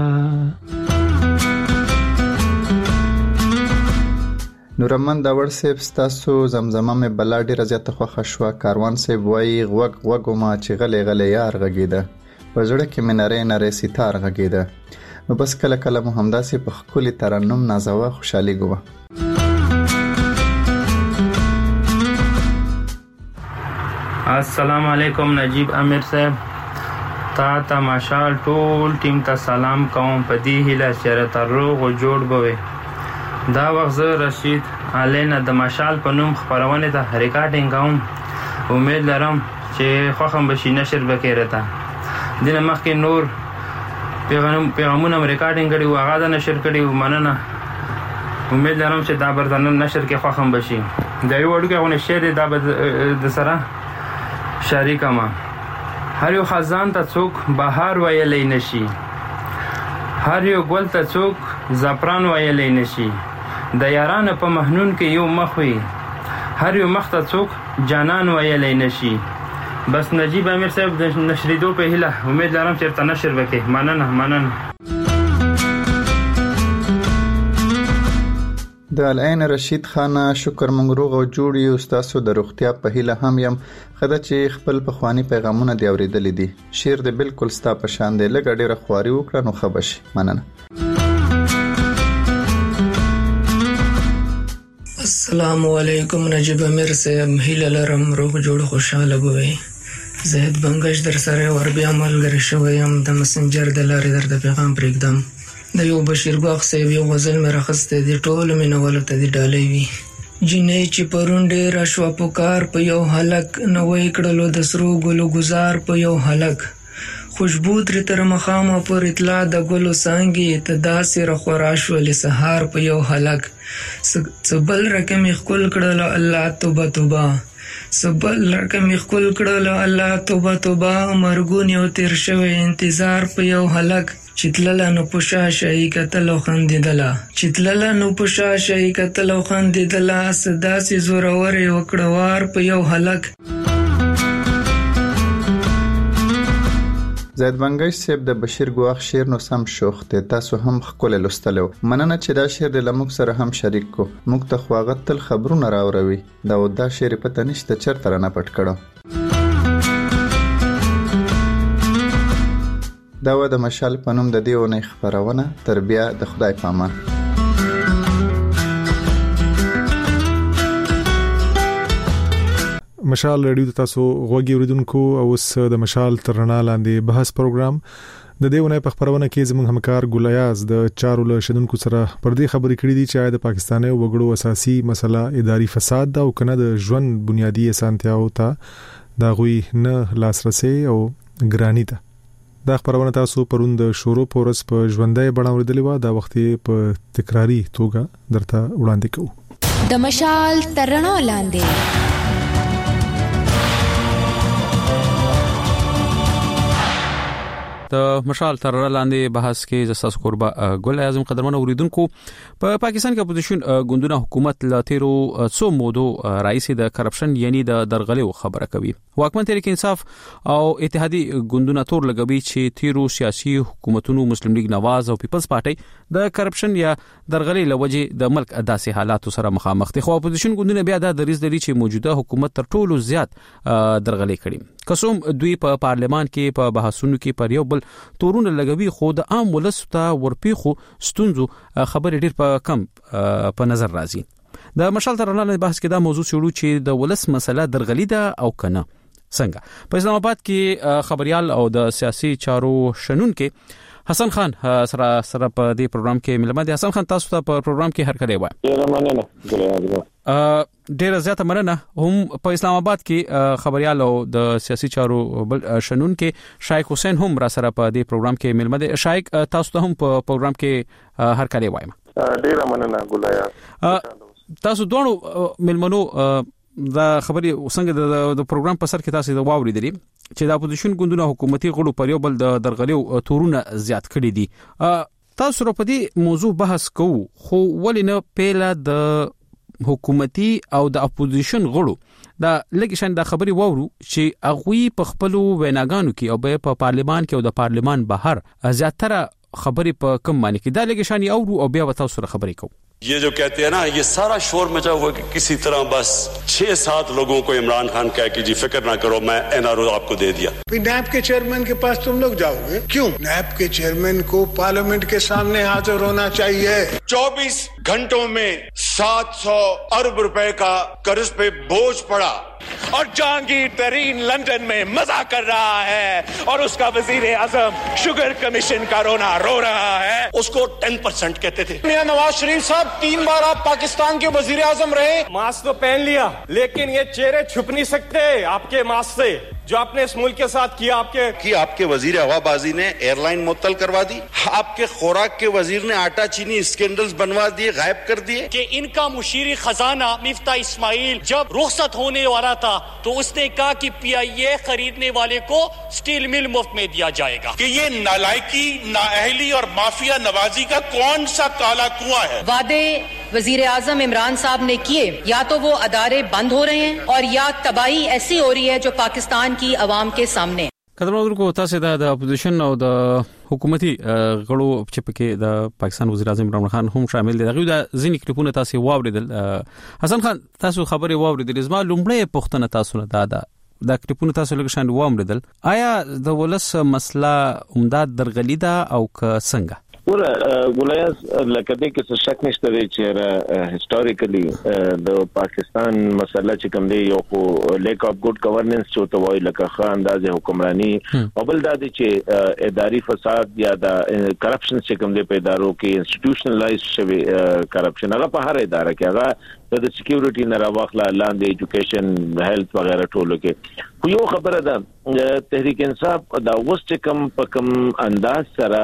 نورمن داور صاحب ستاسو زمزمه مې بلا ډیره زیاته خوښه شوه. کاروان صاحب وایي غوږ غوږو ما چې غلی غلی یار غږېده په زړه کې مې نری نری ستار غږېده. نو بس کله کله مو همداسې په ښکلي ترنم نازوه خوشحالي ګوه. السلام علیکم نجیب امیر صاحب تا ته ماشال ټول ټیم ته سلام کوم په دې هیله چې راته روغ او جوړ به دا وخت زه رشید علینه د مشال په نوم خپرونې ته ریکارډینګ کوم. امید لرم چې خوښم بشي نشر به کې راته دینه مخکې نور پیغامونه م ریکارډینګ کړي وو هغه د نشر کړي وو. مننه. امید لرم چې دا به د نشر کې خوښم بشي. د یو وړوکی غونې شعر دی دا به د سره شریکه ما. هر یو خزان ته څوک بهار ویلی نشي هر یو ګل ته څوک زعفران ویلی نشي د یارانو په محنون کې یو مخ وي هر یو مخ ته څوک جانان ویلی نشي. بس نجیب امیر صاحب د نشریدو په هیله امید لرم چې ورته نشر وکړي. مننه مننه. د العین رشید خانه شکر مونږ روغ او جوړ یو. ستاسو د روغتیا په هیله هم یم خدای چې خپل پخوانی پیغامونه دی اوریدلې دي. شعر د بالکل ستا په شان دی لګ ډیره خواري وکړه نو خبشي. مننه. السلام علیکم نجیب امیر صاحب هیله لرم روغ جوړ خوشاله بوي. زید بنگش در سره ور بیا ملګری شوی یم د مسنجر د لارې در د پیغام پرېږدم. د یو بشیر باغ صاحب یو غزل مې راخسته دی ټول مینوالو ته دی ډالۍ وي. جنې چې پرون ډېره شوه پکار په یو هلک نوی کړلو د سرو ګلو ګزار په یو هلک خوشبو ترې تر مخامه پر اطلاع د ګلو څانګې ته داسې رخورا شولې سهار په یو هلک څه بل رقم یې ښکل کړلو الله توبه توبه څه بل رقم یې ښکل کړلو الله توبه توبه مرګون یو تیر شوی انتظار په یو هلک چې تلله نو په شا شهي کتل او خندېدله چې تلله نو په شا شهي کتل او خندېدله څه داسې زورور یې وکړه وار په یو هلک. زید بنگش صاحب د بشیر ګواخ شعر نو سم شوخ دی. تاسو هم ښکلی لوستلی و. مننه چې دا شعر دی له موږ سره هم شریک کو. موږ ته خو هغه تل خبرونه راوروي دا او دا شعر یې پته نشته چېرته رانه پټ کړو. دا و د مشال په نوم د دې اونۍ خپرونه. تر بیا د خدای په امان. مشال رادیو ته تاسو غوږی اوریدونکو او اوس د مشال ترنا لاندې بحث پروګرام د دې اونۍ په خپرونه کې زموږ همکار ګولیاز د چارو له شدونکو سره پر دې خبرې کړې دي چې آیا د پاکستاني وګړو اساسي مسله اداري فساد دا او کنه د ژوند بنیادی اسانتیاو ته دا غوي نه لاسرسي او ګرانی ته. دا خبرونه تاسو پروند شروع پورس په ژوندۍ بڼه اوریدلې و. دا وخت په تکراری توګه درته وړاندې کوو. د مشال ترنا لاندې د مشال تر لاندې بحث کې زساس قربا ګل اعظم قدرمن اوریدونکو په پاکستان کې اپوزیشن ګوندونه حکومت لا تیرو څو مودو رئیس د کرپشن یعنی د درغلې خبره کوي. واکمن تحریک انصاف او اتحادی ګوندونه تور لګوي چې تیرو سیاسي حکومتونو مسلم لیگ نواز او پیپلز پارټي د کرپشن یا درغلې لوجه د ملک داسې حالات سره مخامخ دي. خو اپوزیشن ګوندونه بیا د دریز لري چې موجوده حکومت تر ټولو زیات درغلې کړي. قسم دوی په پا پارلمان کې په بحثونو کې پر یو بل تورونه لګوي خو د عام ولس ته ورپیخو ستونزو خبرې ډیر په کم په نظر راځي. د مشال تر لاندې بحث کې دا موضوع شروع چې د ولس مسله درغلي ده او کنه څنګه. په اسلام آباد کې خبريال او د سیاسي چارو شنون کې حسن خان سره سره په دې پروګرام کې ملمه دي. حسن خان تاسو ته په پروګرام کې هر کله وای. ډیره مننه. ا ډیره زیاته مننه. هم په اسلام آباد کې خبريال او د سیاسي چارو شنون کې شایق حسین هم را سره په دې پروګرام کې ملمه دي. شایق تاسو ته هم په پروګرام کې هر کله وایم. ډیره مننه ګولیا. تاسو دوه ملمنو دا خبري څنګه د پروګرام په سر کې تاسو د واوري دي چې د اپوزیشن ګوندونو حکومتي غړو پر یو بل د درغلیو تورونه زیات کړي دي. تاسو په دې موضوع بحث کوو خو ولینه پیله د حکومتي او د اپوزیشن غړو دا لګښن د خبري وورو چې اغوی په خپل ویناګانو کې او په پارلمان کې او د پارلمان بهر زیاتره خبري په کم معنی کې دا لګښن یو او بیا تاسو سره خبري کوو. ये जो कहते हैं ना ये सारा शोर मचा हुआ कि किसी तरह बस छह सात लोगों को इमरान खान कह कि जी फिक्र ना करो मैं एनआरओ आपको दे दिया. नैब के चेयरमैन के पास तुम लोग जाओगे क्यों? नैब के चेयरमैन को पार्लियामेंट के सामने हाजिर होना चाहिए. चौबीस घंटों में सात सौ अरब रुपए का कर्ज पे बोझ पड़ा और जहांगीर तरीन लंदन में मजा कर रहा है और उसका वजीर आजम शुगर कमीशन का रोना रो रहा है. उसको टेन परसेंट कहते थे. मियां नवाज शरीफ साहब तीन बार आप पाकिस्तान के वजीर आजम रहे. मास्क तो पहन लिया लेकिन ये चेहरे छुप नहीं सकते आपके मास्क से जो आपने इस मुल्क के साथ किया. आपके कि आपके वजीर हवाबाजी ने एयरलाइन मुअत्तल करवा दी. आपके खुराक के वजीर ने आटा चीनी स्कैंडल्स बनवा दिए, गायब कर दिए. कि इनका मुशीर खजाना मिफ्ता इस्माइल जब रुखसत होने वाला था तो उसने कहा कि पीआईए खरीदने वाले को स्टील मिल मुफ्त में दिया जाएगा. कि ये नालायकी, नाअहली और माफिया नवाजी का कौन सा काला कुआं है. वादे वजीर आजम इमरान साहब ने किए या तो वो अदारे बंद हो रहे हैं और या तबाही ऐसी हो रही है जो पाकिस्तान की आवाम के सामने. کدرونو کو تاسو د اپوزیشن او د حکومتي غړو چې پکې د پاکستان وزیر اعظم عمران خان هم شامل دي. دغه د ځینې کلیپونه تاسو واوریدل. حسن خان تاسو خبري واوریدل. زما لومړی پوښتنه تاسو نه دا د کلیپونه تاسو لږ شان واوریدل. آیا د ولس مسله عمدات درغلی ده او که څنګه؟ ور ګولیاس لکه دې کې څه شک نشته چې هیستوریکلی د پاکستان مسله چې کوم دی یو خو لیک اف ګډ گورننس چې تو وایي لکه خان انداز حکمرانی او بل دا چې اداري فساد یا د کرپشن چې کوم دی په ادارو کې انسټیټیوشنلایز شوی کرپشن هغه په هر اداره کې هغه د سکیورټي نه راوخلا لاندې ایجوکیشن هیلث وغیرہ ټولو کې. خو یو خبره ده تحریک انصاف دا اوس چې کوم په کوم انداز سره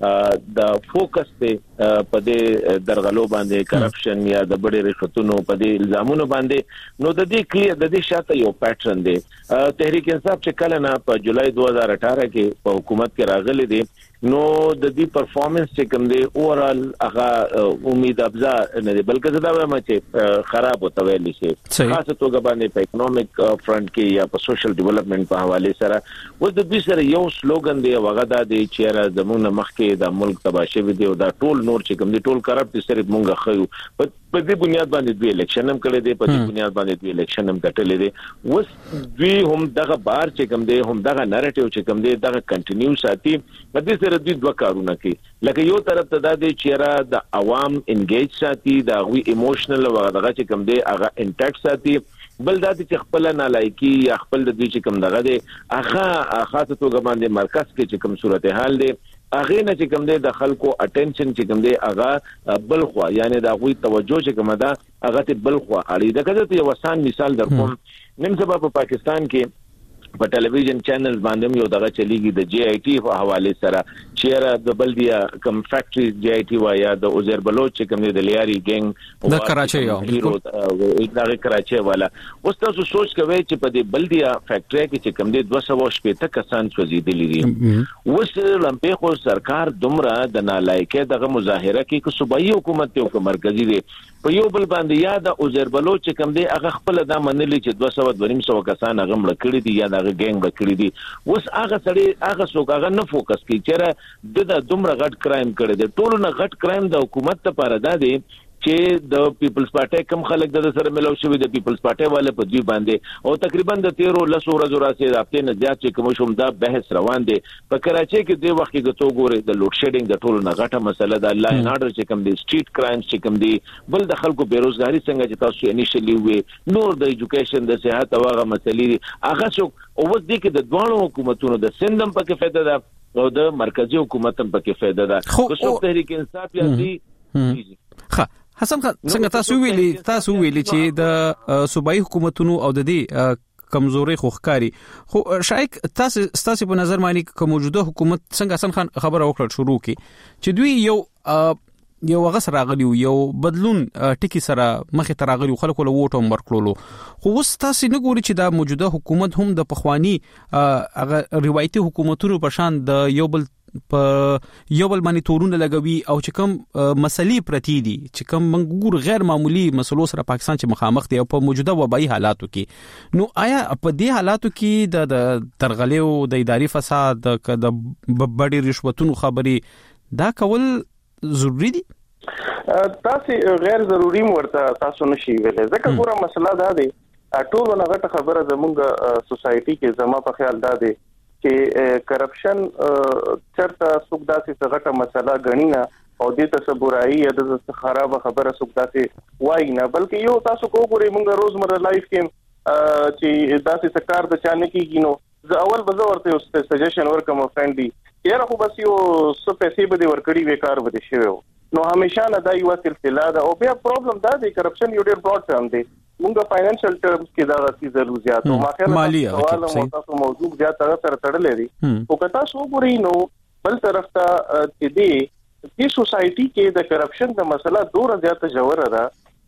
د فوکس په پدې درغلو باندې کرپشن یا د بډې رشوتونو پدې الزامونو باندې نو د دې کلیر د دې شاته یو پیټرن دی. تحریک انصاف چې کله نه په جولای دو هزار اٹھارہ کې په حکومت کې راغلي دي نو د دې پرفارمنس چې کوم دی اورال هغه امید افزا نه دی بلکې دا وایم چې خراب وته ویل شي خاصه توګه باندې په اکونومیک فرنٹ کې یا په سوشل ډیولپمنٹ په حواله سره و د دې سره یو سلوګن دی هغه دا دی چې را زمونه مخکې د ملک تباشه وي دی او دا ټول نور چې کوم دی ټول کرپټ صرف مونږه خو په دې بنیاد باندې دوی الیکشن هم کړی دی په دې بنیاد باندې دوی الیکشن هم کټلې دی وس دوی هم دغه بار چې کوم دی هم دغه نریټیو چې کوم دی دغه کنټینیو ساتي په دې سره دوی دوه کارونه کوي لکه یو طرف ته دا دی چې را د عوام انګیج ساتي دا غوي ایموشنل او دغه چې کوم دی هغه انټیکټ ساتي بل دا چې خپل نالایکی یا خپل د دې چې کوم دغه دی هغه خاصه توګه باندې مرکز کې چې کوم صورتحال دی هغه نه چې کوم دی د خلکو اټینشن چې کوم دی هغه بلخوا یعنی دا غوي توجه چې کوم ده هغه ته بلخوا اړي دا کله یو آسان مثال درکوم نن سبا په پاکستان کې په ټلویزیون چینل باندې یو دغه چلیږي د جی آی ټی په حواله سره چیرې د بلدیا کم فیکټری جی آی ټی وایا د اوزر بلوچ کوم د لیاري ګنګ د کراچي یو بالکل د کراچي والا اوس تاسو سوچ کوئ چې په دې بلدیا فیکټری کې چې کوم د دوه سوه شپږ کسان سوځیدلي دي اوس لمپه خو سرکار دومره د نالایکه دغه مظاهره کې کو صوبایي حکومت او کو مرکزی دي په یو بل باندې یا د اوزر بلوچ کوم دی هغه خپل د منلي چې دوه سوه دوه نیم سوه کسان هغه مړ کړي دي یا دغه ګنګ وکړي دي اوس هغه سړي هغه څوک هغه نه فوکس کوي چې د دومره غټ کرایم کړي دي ټول نه غټ کرایم د حکومت لپاره دا دی چې د پیپلز پارټي کم خلک د سره ملو شوی د پیپلز پارټي والے په دوی باندې او تقریبا د تیرو لسو ورځو راځي رابطه نه زیات چې کوم شوم دا بحث روان دي په کراچي کې د وخت کې تو ګوري د لوډ شیډینګ د ټولو نه غټه مسله ده لا ان اورډر چې کوم دي سټریټ کرایمز چې کوم دي بل د خلکو بیروزګاری څنګه چې تاسو انیشلی وي نور د ایجوکیشن د صحت او هغه مسلې هغه څوک او وځ دي کې د دوه حکومتونو د سندم په کې فائدہ ده او د مرکزی حکومت هم په کې فائدہ ده خو څوک تحریک انصاف یا دي ښه حسن خان څنګه تاسو ویلي تاسو ویلي چې د صوبایي حکومتونو او د دې کمزوري خوخکاری خو شایک تاسو تاسو په نظر باندې کوم موجوده حکومت څنګه حسن خان خبره وکړه شروع کی چې دوی یو یو هغه سره غلی یو بدلون ټکی سره مخه تراغلی خلکو له ووټ هم ورکړلو خو اوس تاسو نه ګوري چې دا موجوده حکومت هم د پخوانی هغه روایتي حکومتونو په شان د یو بل په یو بل باندې تورونه لګوي او چې کوم مسلې پرتی دي چې کوم منګور غیر معمولی مسلو سره پاکستان چې مخامخ دی او په موجوده وبایي حالاتو کې نو آیا په دې حالاتو کې د ترغلیو د اداري فساد د بډې رشوتونو خبري دا کول ضروری دي تاسو غیر ضروری ورته تاسو نشي ویلې ځکه ګوره مسله دا دی ټول نه غټه خبره زموږ سوسايټي کې زما په خیال دا دی چې کرپشن چرته څوک داسې غټه مسله غنی نه او د تصورایي یا د خراب خبره څوک داسې وای نه بلکې یو تاسو کو ګوري موږ روزمره لایف کې چې داسې سکار د چانه کېږي نو زه اول به زه ورته سجیشن ورکوم فرندلی یاره خو بس یو څه پیسې به ورکړي وکړ به شي نو همیشه نه دا یو سلسله ده او بیا پرابلم دا دی کرپشن یو ډیر براډ ټرم دی موږ فاینانشل ټرمز کې دا غوښتي ضرور زیات او ماخه سوال مو تاسو موضوع زیات سره تړلې دي او کته سو ګوري نو بل طرف ته چې دی د سوسايټي کې د کرپشن د مسله ډوره زیات جوړه ده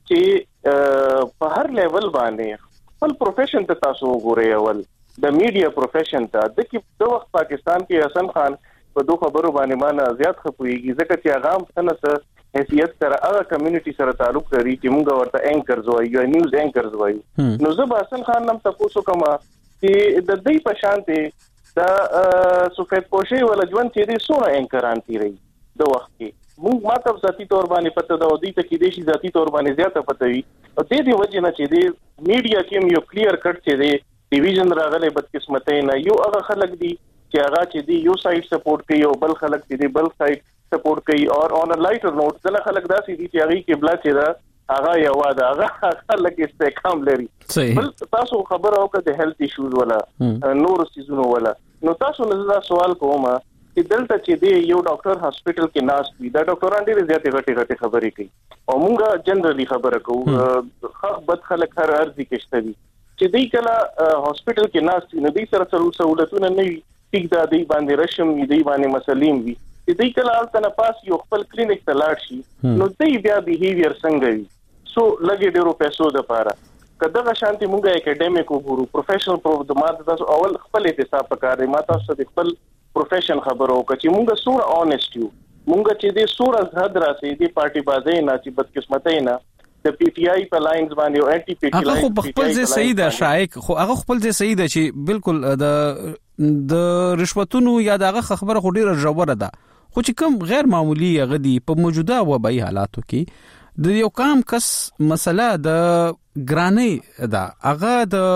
چې په هر لیول باندې خپل پروفیشن ته تاسو وګورئ اول د میډیا پروفیشن ته د کې د وخت پاکستان کې حسن خان په دوه خبرو باندې مانه زیات خپويږي ځکه چې هغه هم څنګه حیثیت سره هغه کمیونټي سره تعلق لري چې موږ ورته اینکرز وایو یا نیوز اینکرز وایو نو زه به حسن خان نم تاسو کوم چې د دې په شانته د سفید پوشي ولا ژوند چې دې سونه اینکران تیری د وخت کې موږ ماته ذاتی تور باندې پته دا ودی ته کې دیشي ذاتی تور باندې زیاته پته وي او دې دی وجه نه چې دې میډیا کې یو کلیر کټ چې دې ډیویژن راغله بدقسمتۍ نه یو هغه خلک دي چې هغه چې دی یو سایت سپورټ کوي او بل خلک چې دی بل سایت سپورټ کوي او اون ا لایټر نوټ ځله خلک داسې دي چې هغه کې بلا چې دا هغه یو واده هغه خلک استحکام لري بل تاسو خبر او د هیلث ایشوز ولا نور سيزونو ولا نو تاسو نه سوال کوم چې دلته چې دی یو ډاکټر هاسپټل کې ناس وي دا ډاکټران ډېر زیاتې غټي غټي خبرې کوي او مونږه جنرالي خبره کوو خو بد خلک هر ارزي کېشته دي چې دی کله هاسپټل کې ناس نو دی سره څلور سہولتونه نه وي ټیک دا دی باندې رشم دی باندې مسلیم وي چې دی کله الته پاس یو خپل کلینیک ته لاړ شي نو دی بیا بیهیویر څنګه وي سو لګي ډیرو پیسو د پاره کله شانتي مونږه اکیډمیک وګورو پروفیشنل پرو د ماده تاسو اول خپل احتساب وکړئ ما تاسو د خپل پروفیشن خبرو چې مونږه سور اونست یو مونږه چې دې سور از حد راسي دې پارټي بازي نه چې بدقسمتۍ نه د پی ټی آی په لاینز باندې او انټي پی ټی لاینز هغه خپل ځای صحیح ده شایک خو هغه خپل ځای صحیح ده چې بالکل د د رشوتونو یا دغه خبره خو ډیره جوړه ده خو چې کوم غیر معمولی غدي په موجوده وبایي حالاتو کې د یو کام کس مسله د ګرانې ده هغه د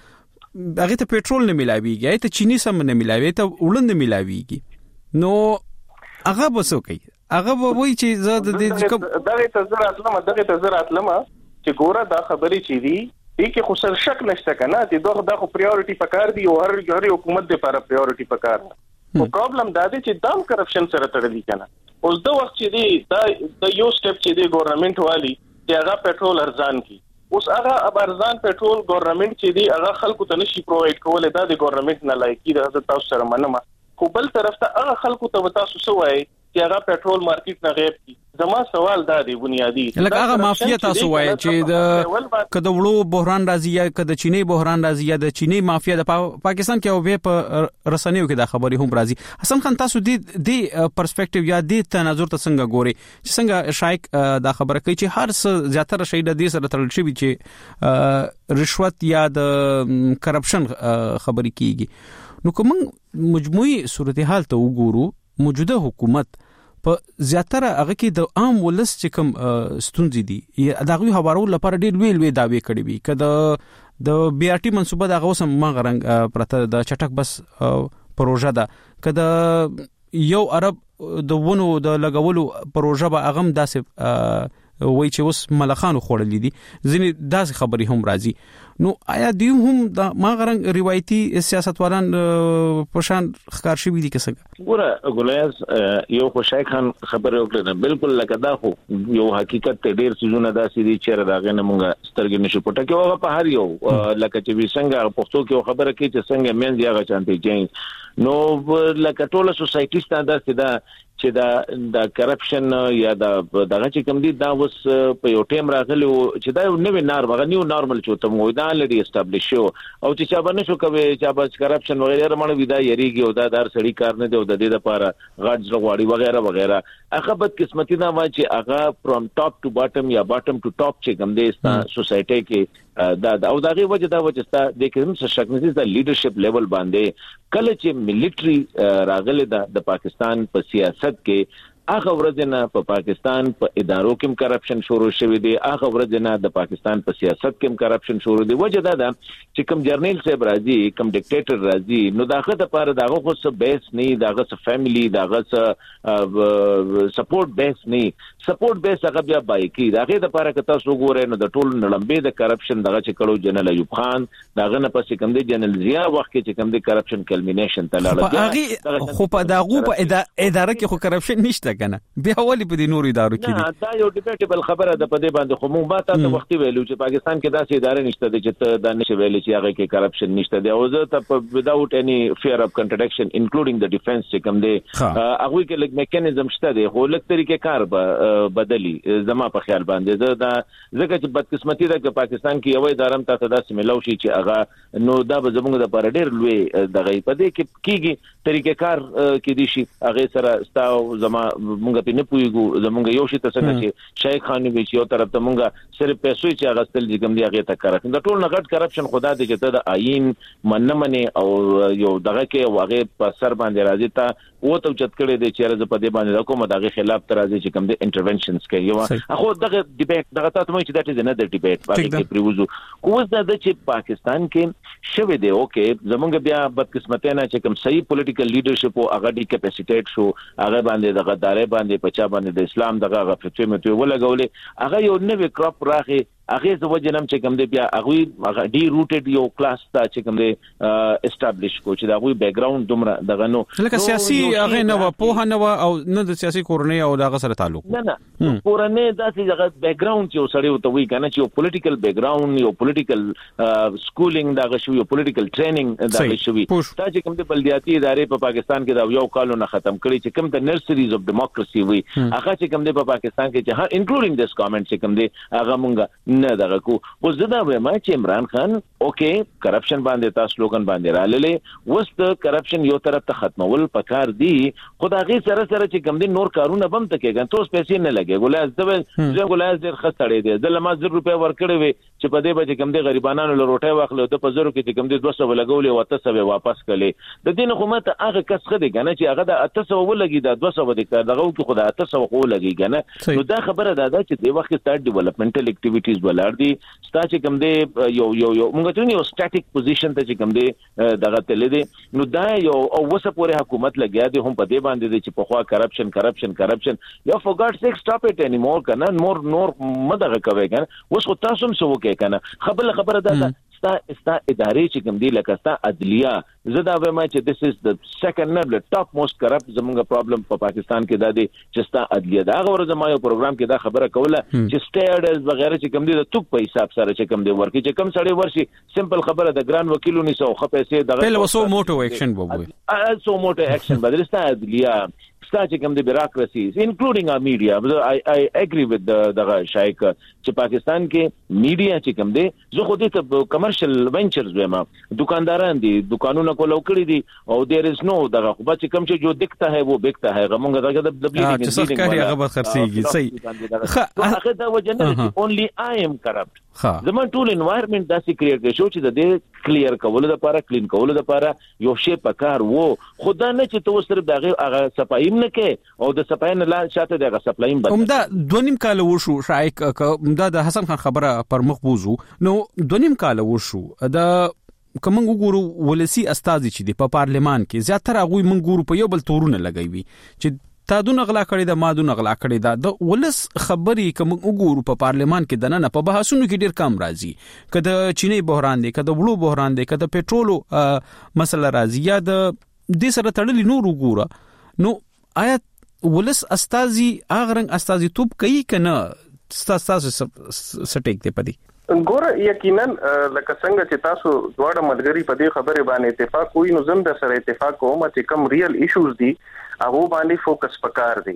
هغه ته پېټرول نه ملاويږي هغه ته چینی سم نه ملاوي ته وړاندې ملاويږي نو هغه بسو کوي هغه وایي چې زه د دې کوم دغه تزرات لمه دغه تزرات لمه چې ګوره دا خبرې چي دي دې کې خو سر شک نشته کنه چې دغه دغه پریورټي پکار دی او هر هر حکومت لپاره پریورټي پکار نو پرابلم دا دی چې دام کرپشن سره تړلی کنه اوس د وخت چې دی دا د یو سټپ چې دی ګورنمنت والی چې هغه پټرول ارزان کی اوس هغه ارزان پټرول ګورنمنت چې دی هغه خلکو ته نشي پرووایډ کولای دا د ګورنمنت نه لایقي د حضرت تاسو سره منم خو بل طرف ته هغه خلکو ته تاسو سوای چې هغه پټرول مارکیټ نه غیب کی زما سوال دا دی بنیادی لکه هغه مافیا تاسو وایي چې د کده وړو بحران راځي یا کده چینی بحران راځي یا د چینی مافیا د پاکستان کې او به په رسنیو کې دا خبري هم راځي حسن خان تاسو د د پرسپیکټیو یا د تناظر ته څنګه ګوري چې څنګه شایک دا خبره کوي چې هر څه زیاتره شي د دې سره تړل شي چې رشوت یا د کرپشن خبري کیږي نو کوم مجموعي صورتحال ته وګورو موجوده حکومت په زیاتره هغه کې د عام ولس چې کوم ستونزې دي دا غوي خبرو لپاره ډېر ویل وی داوی کړی وي کله د بي ار ټي منصوبه دا غوسم ما غرنګ پرته د چټک بس پروژه ده کله یو عرب د ونو د لګولو پروژه به اغم داسې وای چې اوس ملخانو خوړلې دي ځینې داسې خبري هم راځي نو آیا دی هم د ما غرنګ روایتي سیاستوالان په شان ښکار شوی دي کسګه ګوره ګولیاز یو خوشای خان خبره وکړه بالکل لکه دا خو یو حقیقت ته ډیر سيزونه داسې دي چې راغې نه مونږه سترګې نشو پټه کې هغه په هر یو لکه چې وسنګ پښتو کې خبره کوي چې څنګه مين ځای چانتي جاي نو لکه ټوله سوسايټي ستاندار چې دا چې دا د کرپشن یا د دغه چې کوم دي دا اوس په یو ټیم راغلی چې دا یو نوې نارمل نیو نارمل چوته مو دا لري اسټابلیش شو او چې چا باندې شو کوي چې با کرپشن وغیرہ مړ وي دا یریږي او دا دار سړی کار نه دی او د دې لپاره غاډز لغواړي وغیرہ وغیرہ هغه بد قسمتي نه وا چې هغه فرام ټاپ ټو باټم یا باټم ټو ټاپ چې کوم دي ستا سوسايټي کې دا او دغه وجه دا وجه ستا د کوم څه شک نه دي د لیډرشپ لیول باندې کله چې ملټري راغله د پاکستان په سیاست کې هغه ورځ نه په پاکستان په ادارو کې کرپشن شروع شوی دی هغه ورځ نه د پاکستان په سیاست کې کرپشن شروع دی وجه دا ده چې کوم جرنیل صاحب راځي کوم ډیکټیټر راځي نو داغه د پاره داغه خو څه بیس نه داغه څه فیملی داغه څه سپورټ بیس نه سپورټ بیس هغه بیا بای کی داغه د پاره کته سو ګوره نو د ټول نړمبه د کرپشن دغه چې کړو جنرال ایوب خان داغه نه پس کوم دی جنرال ضیا وخت کې چې کوم دی کرپشن کلمینیشن ته لاړ خو په داغه په اداره کې خو کرپشن نشته کنه بیا ولې په دې نورو ادارو کې دي دا یو ډیبیټیبل خبره ده په دې باندې خو مو ما ته وخت ویلو چې پاکستان کې داسې ادارې نشته چې دا نشي ویل چې هغه کې کرپشن نشته دی او زه ته without any fear of contradiction including the defense چې کوم دی هغه کې لګ میکانیزم شته دی خو لګ طریقې کار بدلی زما په خیال باندې زه دا ځکه چې بدقسمتي ده چې پاکستان کې یو ادارم ته داسې ملو شي چې هغه نو دا به زموږ د پر ډېر لوی دغه په دې کې کیږي طریقې کار کې دي شي هغه سره ستاو زما مونږ په نه پويګو زمونږ یو شي ته څنګه چې شیخ خان وی چې یو طرف ته مونږه صرف پیسې چې هغه ستل دي کوم دی هغه ته کار د ټول نغټ کرپشن خدا دې چې ته د آئین منمنه او یو دغه کې واغې په سر باندې راځي ته و ته چت کړي دي چې راځي په دې باندې کومه دغه خلاف تر راځي چې کوم دي انټرونشنز کوي یو اخو دغه ډیبیټ دغه تاسو مې چې دا چې نه د ډیبیټ باندې کې پریوزو کوم دا چې پاکستان کې شوه دی اوکې زمونږ بیا بدقسمتۍ نه چې کوم صحیح پولیټیکل لیډرشپ او هغه ډی کیپاسټیټ شو هغه باندې دغه دارې باندې پچا باندې د اسلام دغه غفلت مته ولګولې هغه یو نوې کراپ راغی هغه زو وجنم چې کوم دی بیا هغه هغه ډی روټډ یو کلاس تا چې کوم دی اسټابلیش کو چې دا غوي بیک گراوند دومره دغه نو لکه سیاسي هغه نو په نو او نه د سیاسي کورنۍ او دغه سره تعلق نه نه کورنۍ داسې هغه بیک گراوند چې سړی وته وی کنه چې یو پولیټیکل بیک گراوند یو پولیټیکل سکولینګ دغه شو یو پولیټیکل ټریننګ دغه شوی تا چې کوم دی بلدیاتي ادارې په پاکستان کې دا یو کال نه ختم کړي چې کوم د نرسریز اف ډیموکراسي وی هغه چې کوم دی په پاکستان کې چې هر انکلودینګ دیس کامنټ چې کوم دی هغه مونږه نه دغه کو اوس دا وایم چې عمران خان اوکې کرپشن باندې تاسو لوګن باندې راللې وست کرپشن یو طرف ته ختمول پکار دی خدای سره سره چې کوم دي نور کارونه بم تکېږي ته اوس پیسې نه لګي ګولای زه ګولای ډېر خستړې دي د لمه زر روپیا ورکړې وي چې په دې باندې کوم دي غریبانو له روټي واخلو د په زرو کې چې کوم دي دوه سوه لګولې او تاسو به واپس کړي د دین حکومت هغه کس خدي کنه چې هغه د تاسو ولګي د دوه سوه د دغه کې خدای تاسو خو لګي کنه نو دا خبره ده چې د وخت سټارټ ډیولپمنټل اکټیویټیز ولر دي ستا چې کوم دی یو یو یو موږ ته یو سټاټیک پوزیشن ته چې کوم دی دغه تل دی نو دا یو او وسه پورې حکومت لګیا دی هم په دې باندې چې په خوا کرپشن کرپشن کرپشن یو فور ګاډ سیک سټاپ اټ انیمور کنه نور نور مدغه کوي کنه اوس خو تاسو هم سو کې کنه خبره خبره ده ستا ستا ادارې چې کوم دی لکه ستا عدلیه زدا وایم چې this is the second level top most corrupt زمونږ پرابلم په پاکستان کې دا دی چې ستا عدلیه دا غوړ زما یو پروګرام کې دا خبره کوله چې سټیډز وغیرہ چې کوم دی د توپ په حساب سره چې کوم دی ورکی چې کوم سړی ورشي سمپل خبره د ګران وکیلونی سو خو پیسې دغه پهل وسو موټو ایکشن بووي سو موټو ایکشن بدل ستا عدلیه ستا چې کوم دی بیوروکراسیز انکلودینګ ا میډیا I I agree with the دغه شایک چې پاکستان کې میډیا چې کوم دی زه خو دې ته کمرشل وینچرز وایم دکانداران دي دکانونه کولو کړی دي او there is no دغه خو چې کوم چې جو دکته ہے وہ بکتا ہے غمونګه دغه د بلیډینګ چې څه کوي هغه به خرڅيږي صحیح هغه دا وجنه only I am corrupt زمون ټول انوایرنمنت داسې کریټ کړي شو چې د دې کلیر کولو لپاره کلین کولو لپاره یو شی پکار وو خدا نه چې تو صرف دغه هغه صفایم نه کې او د صفاین لا شاته دغه سپلایم بد همدا دونیم کال وشو شایک همدا د حسن خان خبره پر مخ بوزو نو دونیم کال وشو د کوم وګورو ولسی استازي چې په پارلمان کې زیاتره غوي منګورو په یو بل تورونه لګوي چې تا دون غلا کړی دا ما دون غلا کړی دا د ولس خبرې کوم وګورو په پارلمان کې دنه په بحثونو کې ډیر کم راځي کله چینی بحران دی کله وړو بحران دی کله پېټرولو مسله راځي یا د دې سره تړلې نور وګوره نو آیا ولس استازي اغرنګ استازي توپ کوي کنه تاسو سټیک دی پدی ګوره یقینا لکه څنګه چې تاسو دواړه ملګری په دې خبره باندې اتفاق کوئ نو زم د سره اتفاق کوم چې کوم ریل ایشوز دي هغه باندې فوکس پکار دي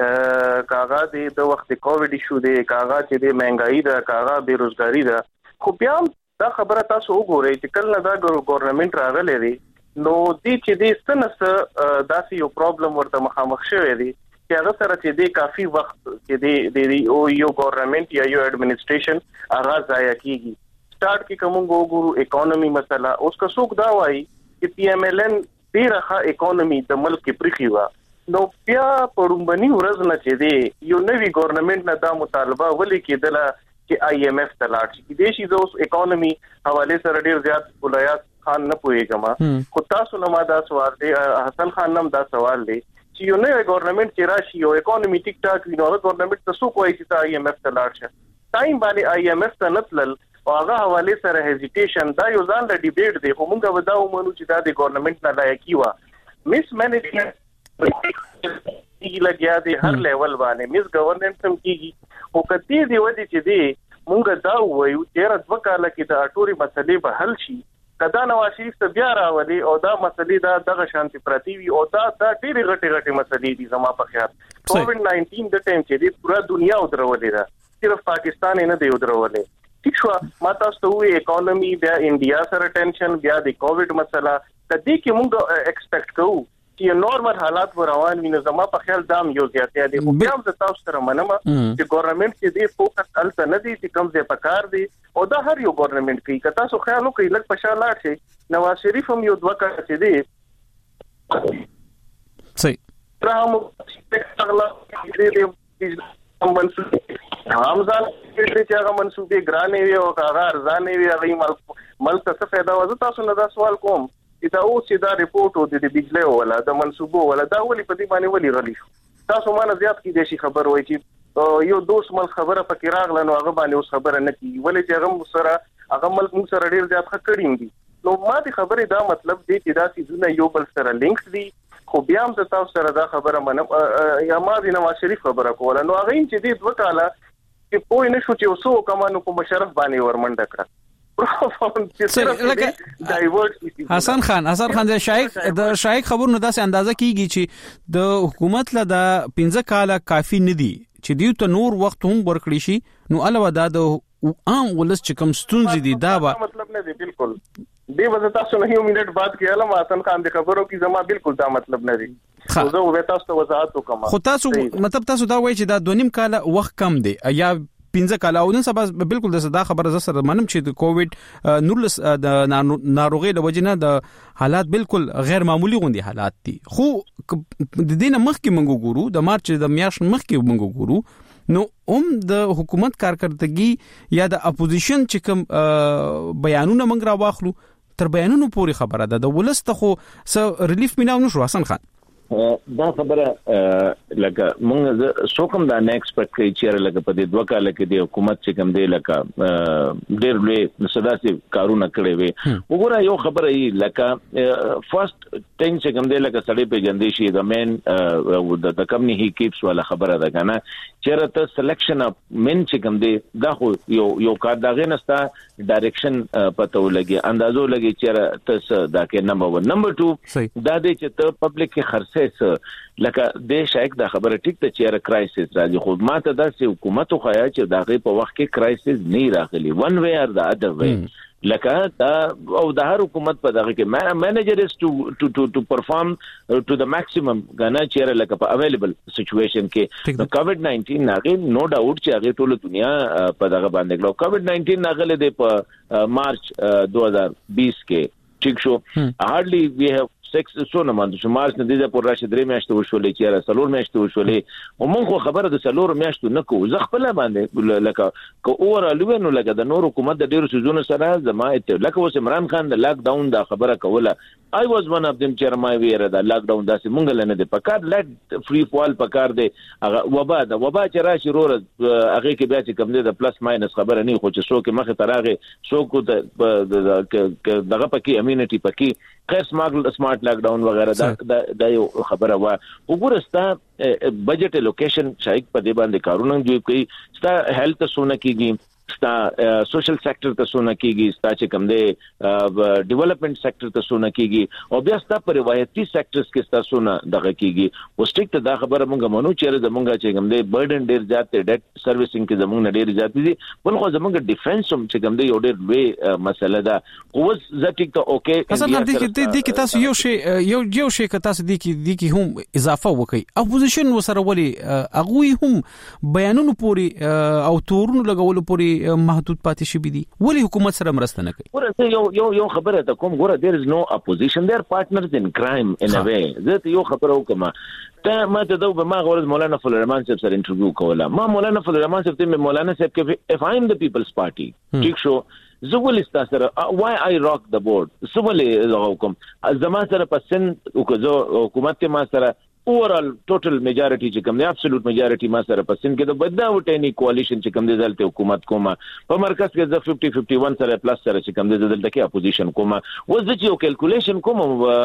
کاغه د وخت کووډ ایشو دی کاغه چې د مهنګای دا کاغه بیروزګاری دا خو بیا دا خبره تاسو وګورئ چې کله دا ګورنمنت راغلی دی نو دې چې د ستنس داسې یو پرابلم ورته مخامخ شوی دی چې هغه سره چې د کافي وخت چې د یو یو ګورنمنت یا یو ایڈمنسټریشن آغاز ځای کیږي سٹارټ کې کوم ګورو اکانومي مسله اوس کا څوک دا وایي چې پی ایم ایل ان ډیره اکانومي د ملک کې پرخي وا نو بیا پړمبني ورځ نه چې دی یو نوی ګورنمنت نه دا مطالبه ولې کېدله چې آی ایم ایف تلاټ شي د شي د اکانومي حواله سره ډیر زیات ولایات خان نه پويګما خو تاسو نه ما دا سوال دی حسن خان نم دا سوال دی چې یو نوی ګورنمنت چې راشي او اکانومي ټیک ټاک وي نو ګورنمنت تاسو کوی چې آی ایم ایف تلاټ شي ټایم باندې آی ایم ایف ته نتلل او هغه حواله سره هزیټیشن دا یو ځان له ډیبیټ دی خو موږ ودا ومنو چې دا د ګورنمنت نه لایقي و مس مینجمنت کی لګیا دی هر لیول باندې مس گورننس هم کیږي او کتی دی ودی چې دی موږ دا وایو چې رات وکاله کې د اټوري مسلې به حل شي کدا نواز شریف ته بیا راولي او دا مسلې دا دغه شانتي پرتی وي او دا دا ډېری غټي غټي مسلې دي زما په خیال کووډ ناینټین د ټیم چې دی پورا دنیا ودرولې ده صرف پاکستان نه دی ودرولې ٹھیک شو ما تاسو ته وی اکانومي بیا انډیا سره ټینشن بیا د کووډ مسله کدی کې موږ ایکسپیکټ کوو چې نورمال حالات روان وي نو زما په خیال دام یو زیاتې دي خو بیا هم تاسو سره منم چې ګورنمنت کې دی فوکس الته نه دي چې کوم ځای پکار دي او دا هر یو ګورنمنت کوي که تاسو خیال وکړئ لکه په شان لاړ شي نواز شریف هم یو دوه کړه چې دی صحیح ترامو اغلا دې منسوبې همزال چې هغه منسوبې ګرانې وي او هغه ارزانې وي هغه ملک ملک څه فائدہ وځي تاسو نه دا سوال کوم دا او چې دا ریپورت او د بجلی ولا د منسوبو ولا دا ولې په دې باندې ولې غلي شو تاسو مانه زیات کې د شي خبر وای چې یو دوست ملک خبره پکې راغله نو هغه باندې اوس خبره نه کی ولې چې هغه سره هغه ملک موږ سره ډیر زیات خکړیم دي نو ما دې خبره دا مطلب دی چې دا سيزونه یو بل سره لینکس دي خو بیا هم تاسو سره دا خبره منم یا ما دې نواز شریف خبره کوله نو هغه چې دې دوه کاله چې پوه نه شو چې اوسو کمانو کو مشرف باندې ورمنډه کړ حسن خان حسن خان د شایخ د شایخ خبرونه داسې اندازه کیږي چې د حکومت له د پنځه کاله کافي نه دي چې دیو ته نور وخت هم ورکړي شي نو علاوه دا د عام ولس چې کوم ستونزې دي دا به مطلب نه دی بالکل دی وځه تاسو نه یو منټ بعد کې علم حسن خان د خبرو کې زما بالکل دا مطلب نه دی خو زه وې تاسو ته وضاحت وکم خو تاسو مطلب تاسو دا وایي چې دا دونیم کاله وخت کم دی یا پنځه کاله او نن سبا بالکل د صدا خبره ز سره منم چې د کووډ نورلس د ناروغي د وجنه د حالات بالکل غیر معمولی غوندي حالات دي خو د دینه مخکې منګو ګورو د مارچ د میاشت مخکې منګو ګورو نو هم د حکومت کارکړدګي یا د اپوزیشن چې کوم بیانونه منګ را واخلو تر بیانونو پوری خبره ده د ولست خو س ریلیف میناو نشو حسن خان دا خبره لکه موږ څوکم دا نه ایکسپیکټ کوي چې لکه په دې دوه کال کې د حکومت چې کوم دی لکه ډېر لوی سداسي کارونه کړی وي. وګوره یو خبره یې لکه فرست ټینګ چې کوم دی لکه سړی په جندې شي د مین د کمپنی هی کیپس ولا خبره ده کنه چې ته سلیکشن اف مین چې کوم دی دا خو یو یو کار دا غنستا ډایرکشن پته ولګي اندازو لګي چې ته دا کې نمبر ون نمبر ټو دا دی چې ته پبلک کې خرڅ لکه د شایک دا خبره ټیک ته چې کرایسس راځي خو ماته دا چې حکومت خو یا چې دغه په وخت کې کرایسس نه راغلي ون وی اور د ادر وی لکه دا او د هر حکومت په دغه کې مانیجر از ټو ټو ټو ټو پرفارم ټو د ماکسیمم غنا چې لکه په اویلیبل سچويشن کې د کووډ ناینټین ناغه نو ډاوټ چې هغه ټول دنیا په دغه باندې کړو کووډ ناینټین ناغله د په مارچ دو هزار بیس کې ټیک شو هارډلی وی هاف سکس سو نه مانده چې مارچ نه دیده پر راشه درې میاشتې وشولې چې را سلور میاشتې وشولې او مونږ خو خبره د سلور میاشتو نه کوو زه خپل باندې لکه کو اور الوه نو لکه د نور حکومت د ډیرو سيزونو سره زما لکه اوس عمران خان د لاک ډاون دا خبره کوله I was one of them چې ما ویره دا لاک ډاون داسې مونږ لنه د پکار لټ فری فال پکار دی هغه وبا دا وبا چې راشي رور هغه کې بیا چې کوم دی د پلس ماینس خبره نه خو چې څوک مخه تراغه څوک دغه پکې امینټي پکې خیر سمارټ سمارټ لاک ډاون وغیرہ دا دا یو خبره وا وګورستا بجټ الوکیشن شایک په دې باندې کارونه دوی کوي ستا هیلث سونه کیږي ستا سوشل سېکټر ته سونه کیږي ستا چې کوم دی ډیولپمنٹ سېکټر ته سونه کیږي او بیا ستا په روایتي سېکټرز کې ستا سونه دغه کیږي او سټیک ته دا خبره مونږ مونږ چیرې زمونږ چې کوم دی برډن ډیر زیات دی ډیټ سروسینګ کې زمونږ ډیر زیات دي بل خو زمونږ ډیفنس هم چې کوم دی یو ډیر لوی مسله ده او ځکه ته اوکې اصل دې کې دې کې تاسو یو شی یو یو شی که تاسو دې کې دې کې هم اضافه وکړي اپوزیشن وسره ولي هغه هم بیانونو پوری او تورونو لګولو پوری محدود پاتې شي دي ولی حکومت سره مرسته نه کوي ورته یو یو یو خبره ته کوم ګوره there is no opposition they are partners in crime in a way زه یو خبره وکم ته ما ته دوه ما غوړ مولانا فضل الرحمن صاحب سره انټرویو کوله ما مولانا فضل الرحمن صاحب ته مولانا صاحب کې if I am the people's party ٹھیک شو زول استاسره why I rock the board سوال حکم زما سره پسند وکړو حکومت ما سره overall total majority چې کوم دی absolute majority ما سره پسند کې د بداوت اني coalition چې کوم دی دلته حکومت کومه په مرکز کې د fifty fifty-one سره پلس سره چې کوم دی دلته کې اپوزیشن کومه وځي چې یو کیلکولیشن کوم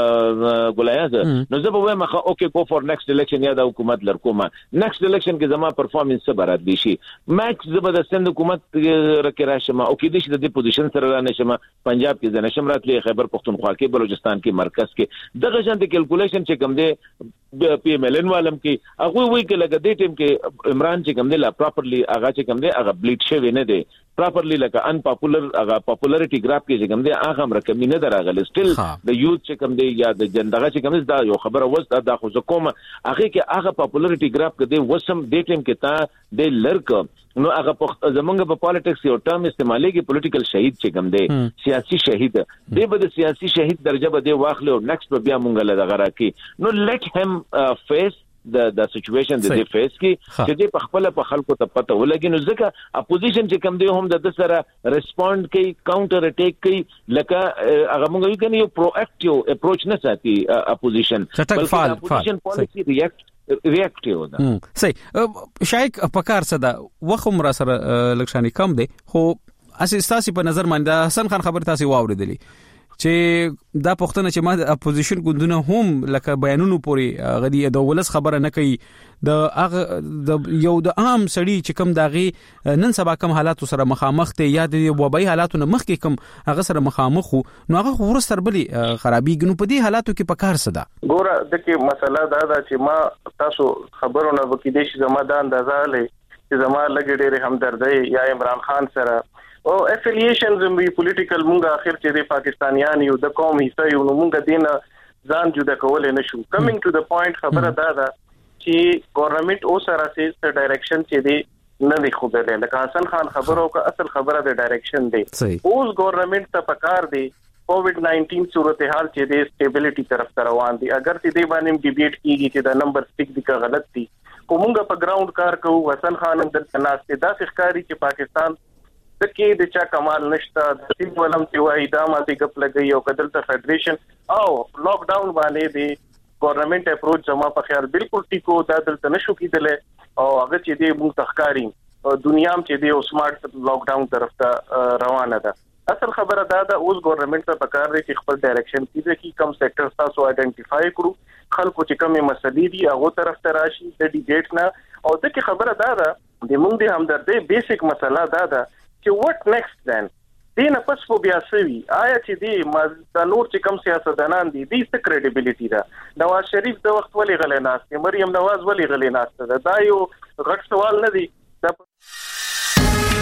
ګولایاز نو زه به وایم اوکې go for next election یا د حکومت لر کومه next election کې زما پرفورمنس سبرات دي شي ماکس زبردست حکومت رکه راشم او کې دې د پوزیشن سره را نشم پنجاب کې د نشم راتلې خیبر پختونخوا کې بلوچستان کې مرکز کې دغه شان د کیلکولیشن چې کوم دی پی ایم ایل ان والم کې هغه وی کې لګا دې ټیم کې عمران چې کوم دی لا پراپرلی هغه چې کوم دی هغه بلیډ شوی نه دی پراپرلی لکه ان پاپولر هغه پاپولریټي ګراف کې چې کوم دی هغه هم رقم نه دراغلی سټیل د یوث چې کوم دی یا د جندغه چې کوم دی دا یو خبره وسته دا خو کوم هغه کې هغه پاپولریټي ګراف کې دی وسم دې ټیم کې تا د لرک نو هغه زمونږ په پالیټکس یو ټرم استعمالېږي پولیټیکل شهید چې کوم دی سیاسي شهید دی به د سیاسي شهید درجه به دی واخلو نیکسټ به بیا مونږ له دغه راکې نو لیټ هم فیس د د سچويشن د دې فیس کې چې دې په خپل په خلکو ته پته ولګي نو ځکه اپوزیشن چې کوم دی هم د سره ریسپونډ کوي کاونټر اٹیک کوي لکه هغه موږ یو کنه یو پرو اکټیو اپروچ نه ساتي اپوزیشن بلکې اپوزیشن پالیسی ریاکټ ریاکټیو ده صحیح شایک پکار صدا وخم را سره لکشانی کم دی خو اساس په نظر باندې حسن خان خبر تاسو واوریدلی چې دا پښتنه چې ما د اپوزیشن ګوندونه هم لکه بیانونو پوري غدي د ولس خبره نه کوي د هغه د یو د عام سړی چې کم داغي نن سبا کم حالات سره مخامخ ته یا د وبای حالاتو نه مخ کې کم هغه سره مخامخ نو هغه ورستر بلی خرابېږي نو په دې حالاتو کې پکار صدا ګوره د کې مسله دا ده چې ما تاسو خبرونه وکړې دي چې زما د اندازه لې چې زما لګې ډېرې همدردی یا عمران خان سره او افیلیشنز وی پولیټیکل مونږه اخر چې د پاکستانیان یو د قوم حصہ یو نو مونږه دینه ځان جدا کولای نشو کمینګ ټو د پوینټ خبره دا ده چې ګورنمنت او سره سي ډایرکشن چې دی نه دی خو به لکه حسن خان خبرو کا اصل خبره د ډایرکشن دی اوس ګورنمنت ته پکار دی کووډ ناینټین صورتحال چې دی سټیبিলিټي طرف ته روان دي اگر چې دی باندې ډیبیټ کیږي چې دا نمبر سټیک دي کا غلط دي کومګه په ګراوند کار کوو حسن خان هم د تناسته دا ښکاری چې پاکستان دکې د چا کمال نشته د سیب ولم چې وای دا ماته کپ لګي او کدل ته فدریشن او لاک ډاون باندې دی ګورنمنت اپروچ زما په خیال بالکل ټیکو دا دلته نشو کېدل او هغه چې دې موږ تخکاری دنیا هم چې دې سمارټ لاک ډاون طرف ته روانه ده. اصل خبره دا ده اوس ګورنمنت ته پکار دی چې خپل ډایرکشن کیږي چې کوم سېکټر تاسو آئیډنټیفای کړو خلکو چې کومه مسلې دي هغه طرف ته راشي د ډیبیټ نه. او د کی خبره دا ده د موږ د همدردۍ بیسیک مسله دا ده چې وات نیکسټ دین دین پس په بیا سوي آیا چې دی د نور چې کوم سیاستدانان دي د ست کریډیبিলিټی ده. نواز شریف د وخت ولې غلې ناست مریم نواز ولې غلې ناست دا یو غټ سوال نه دی.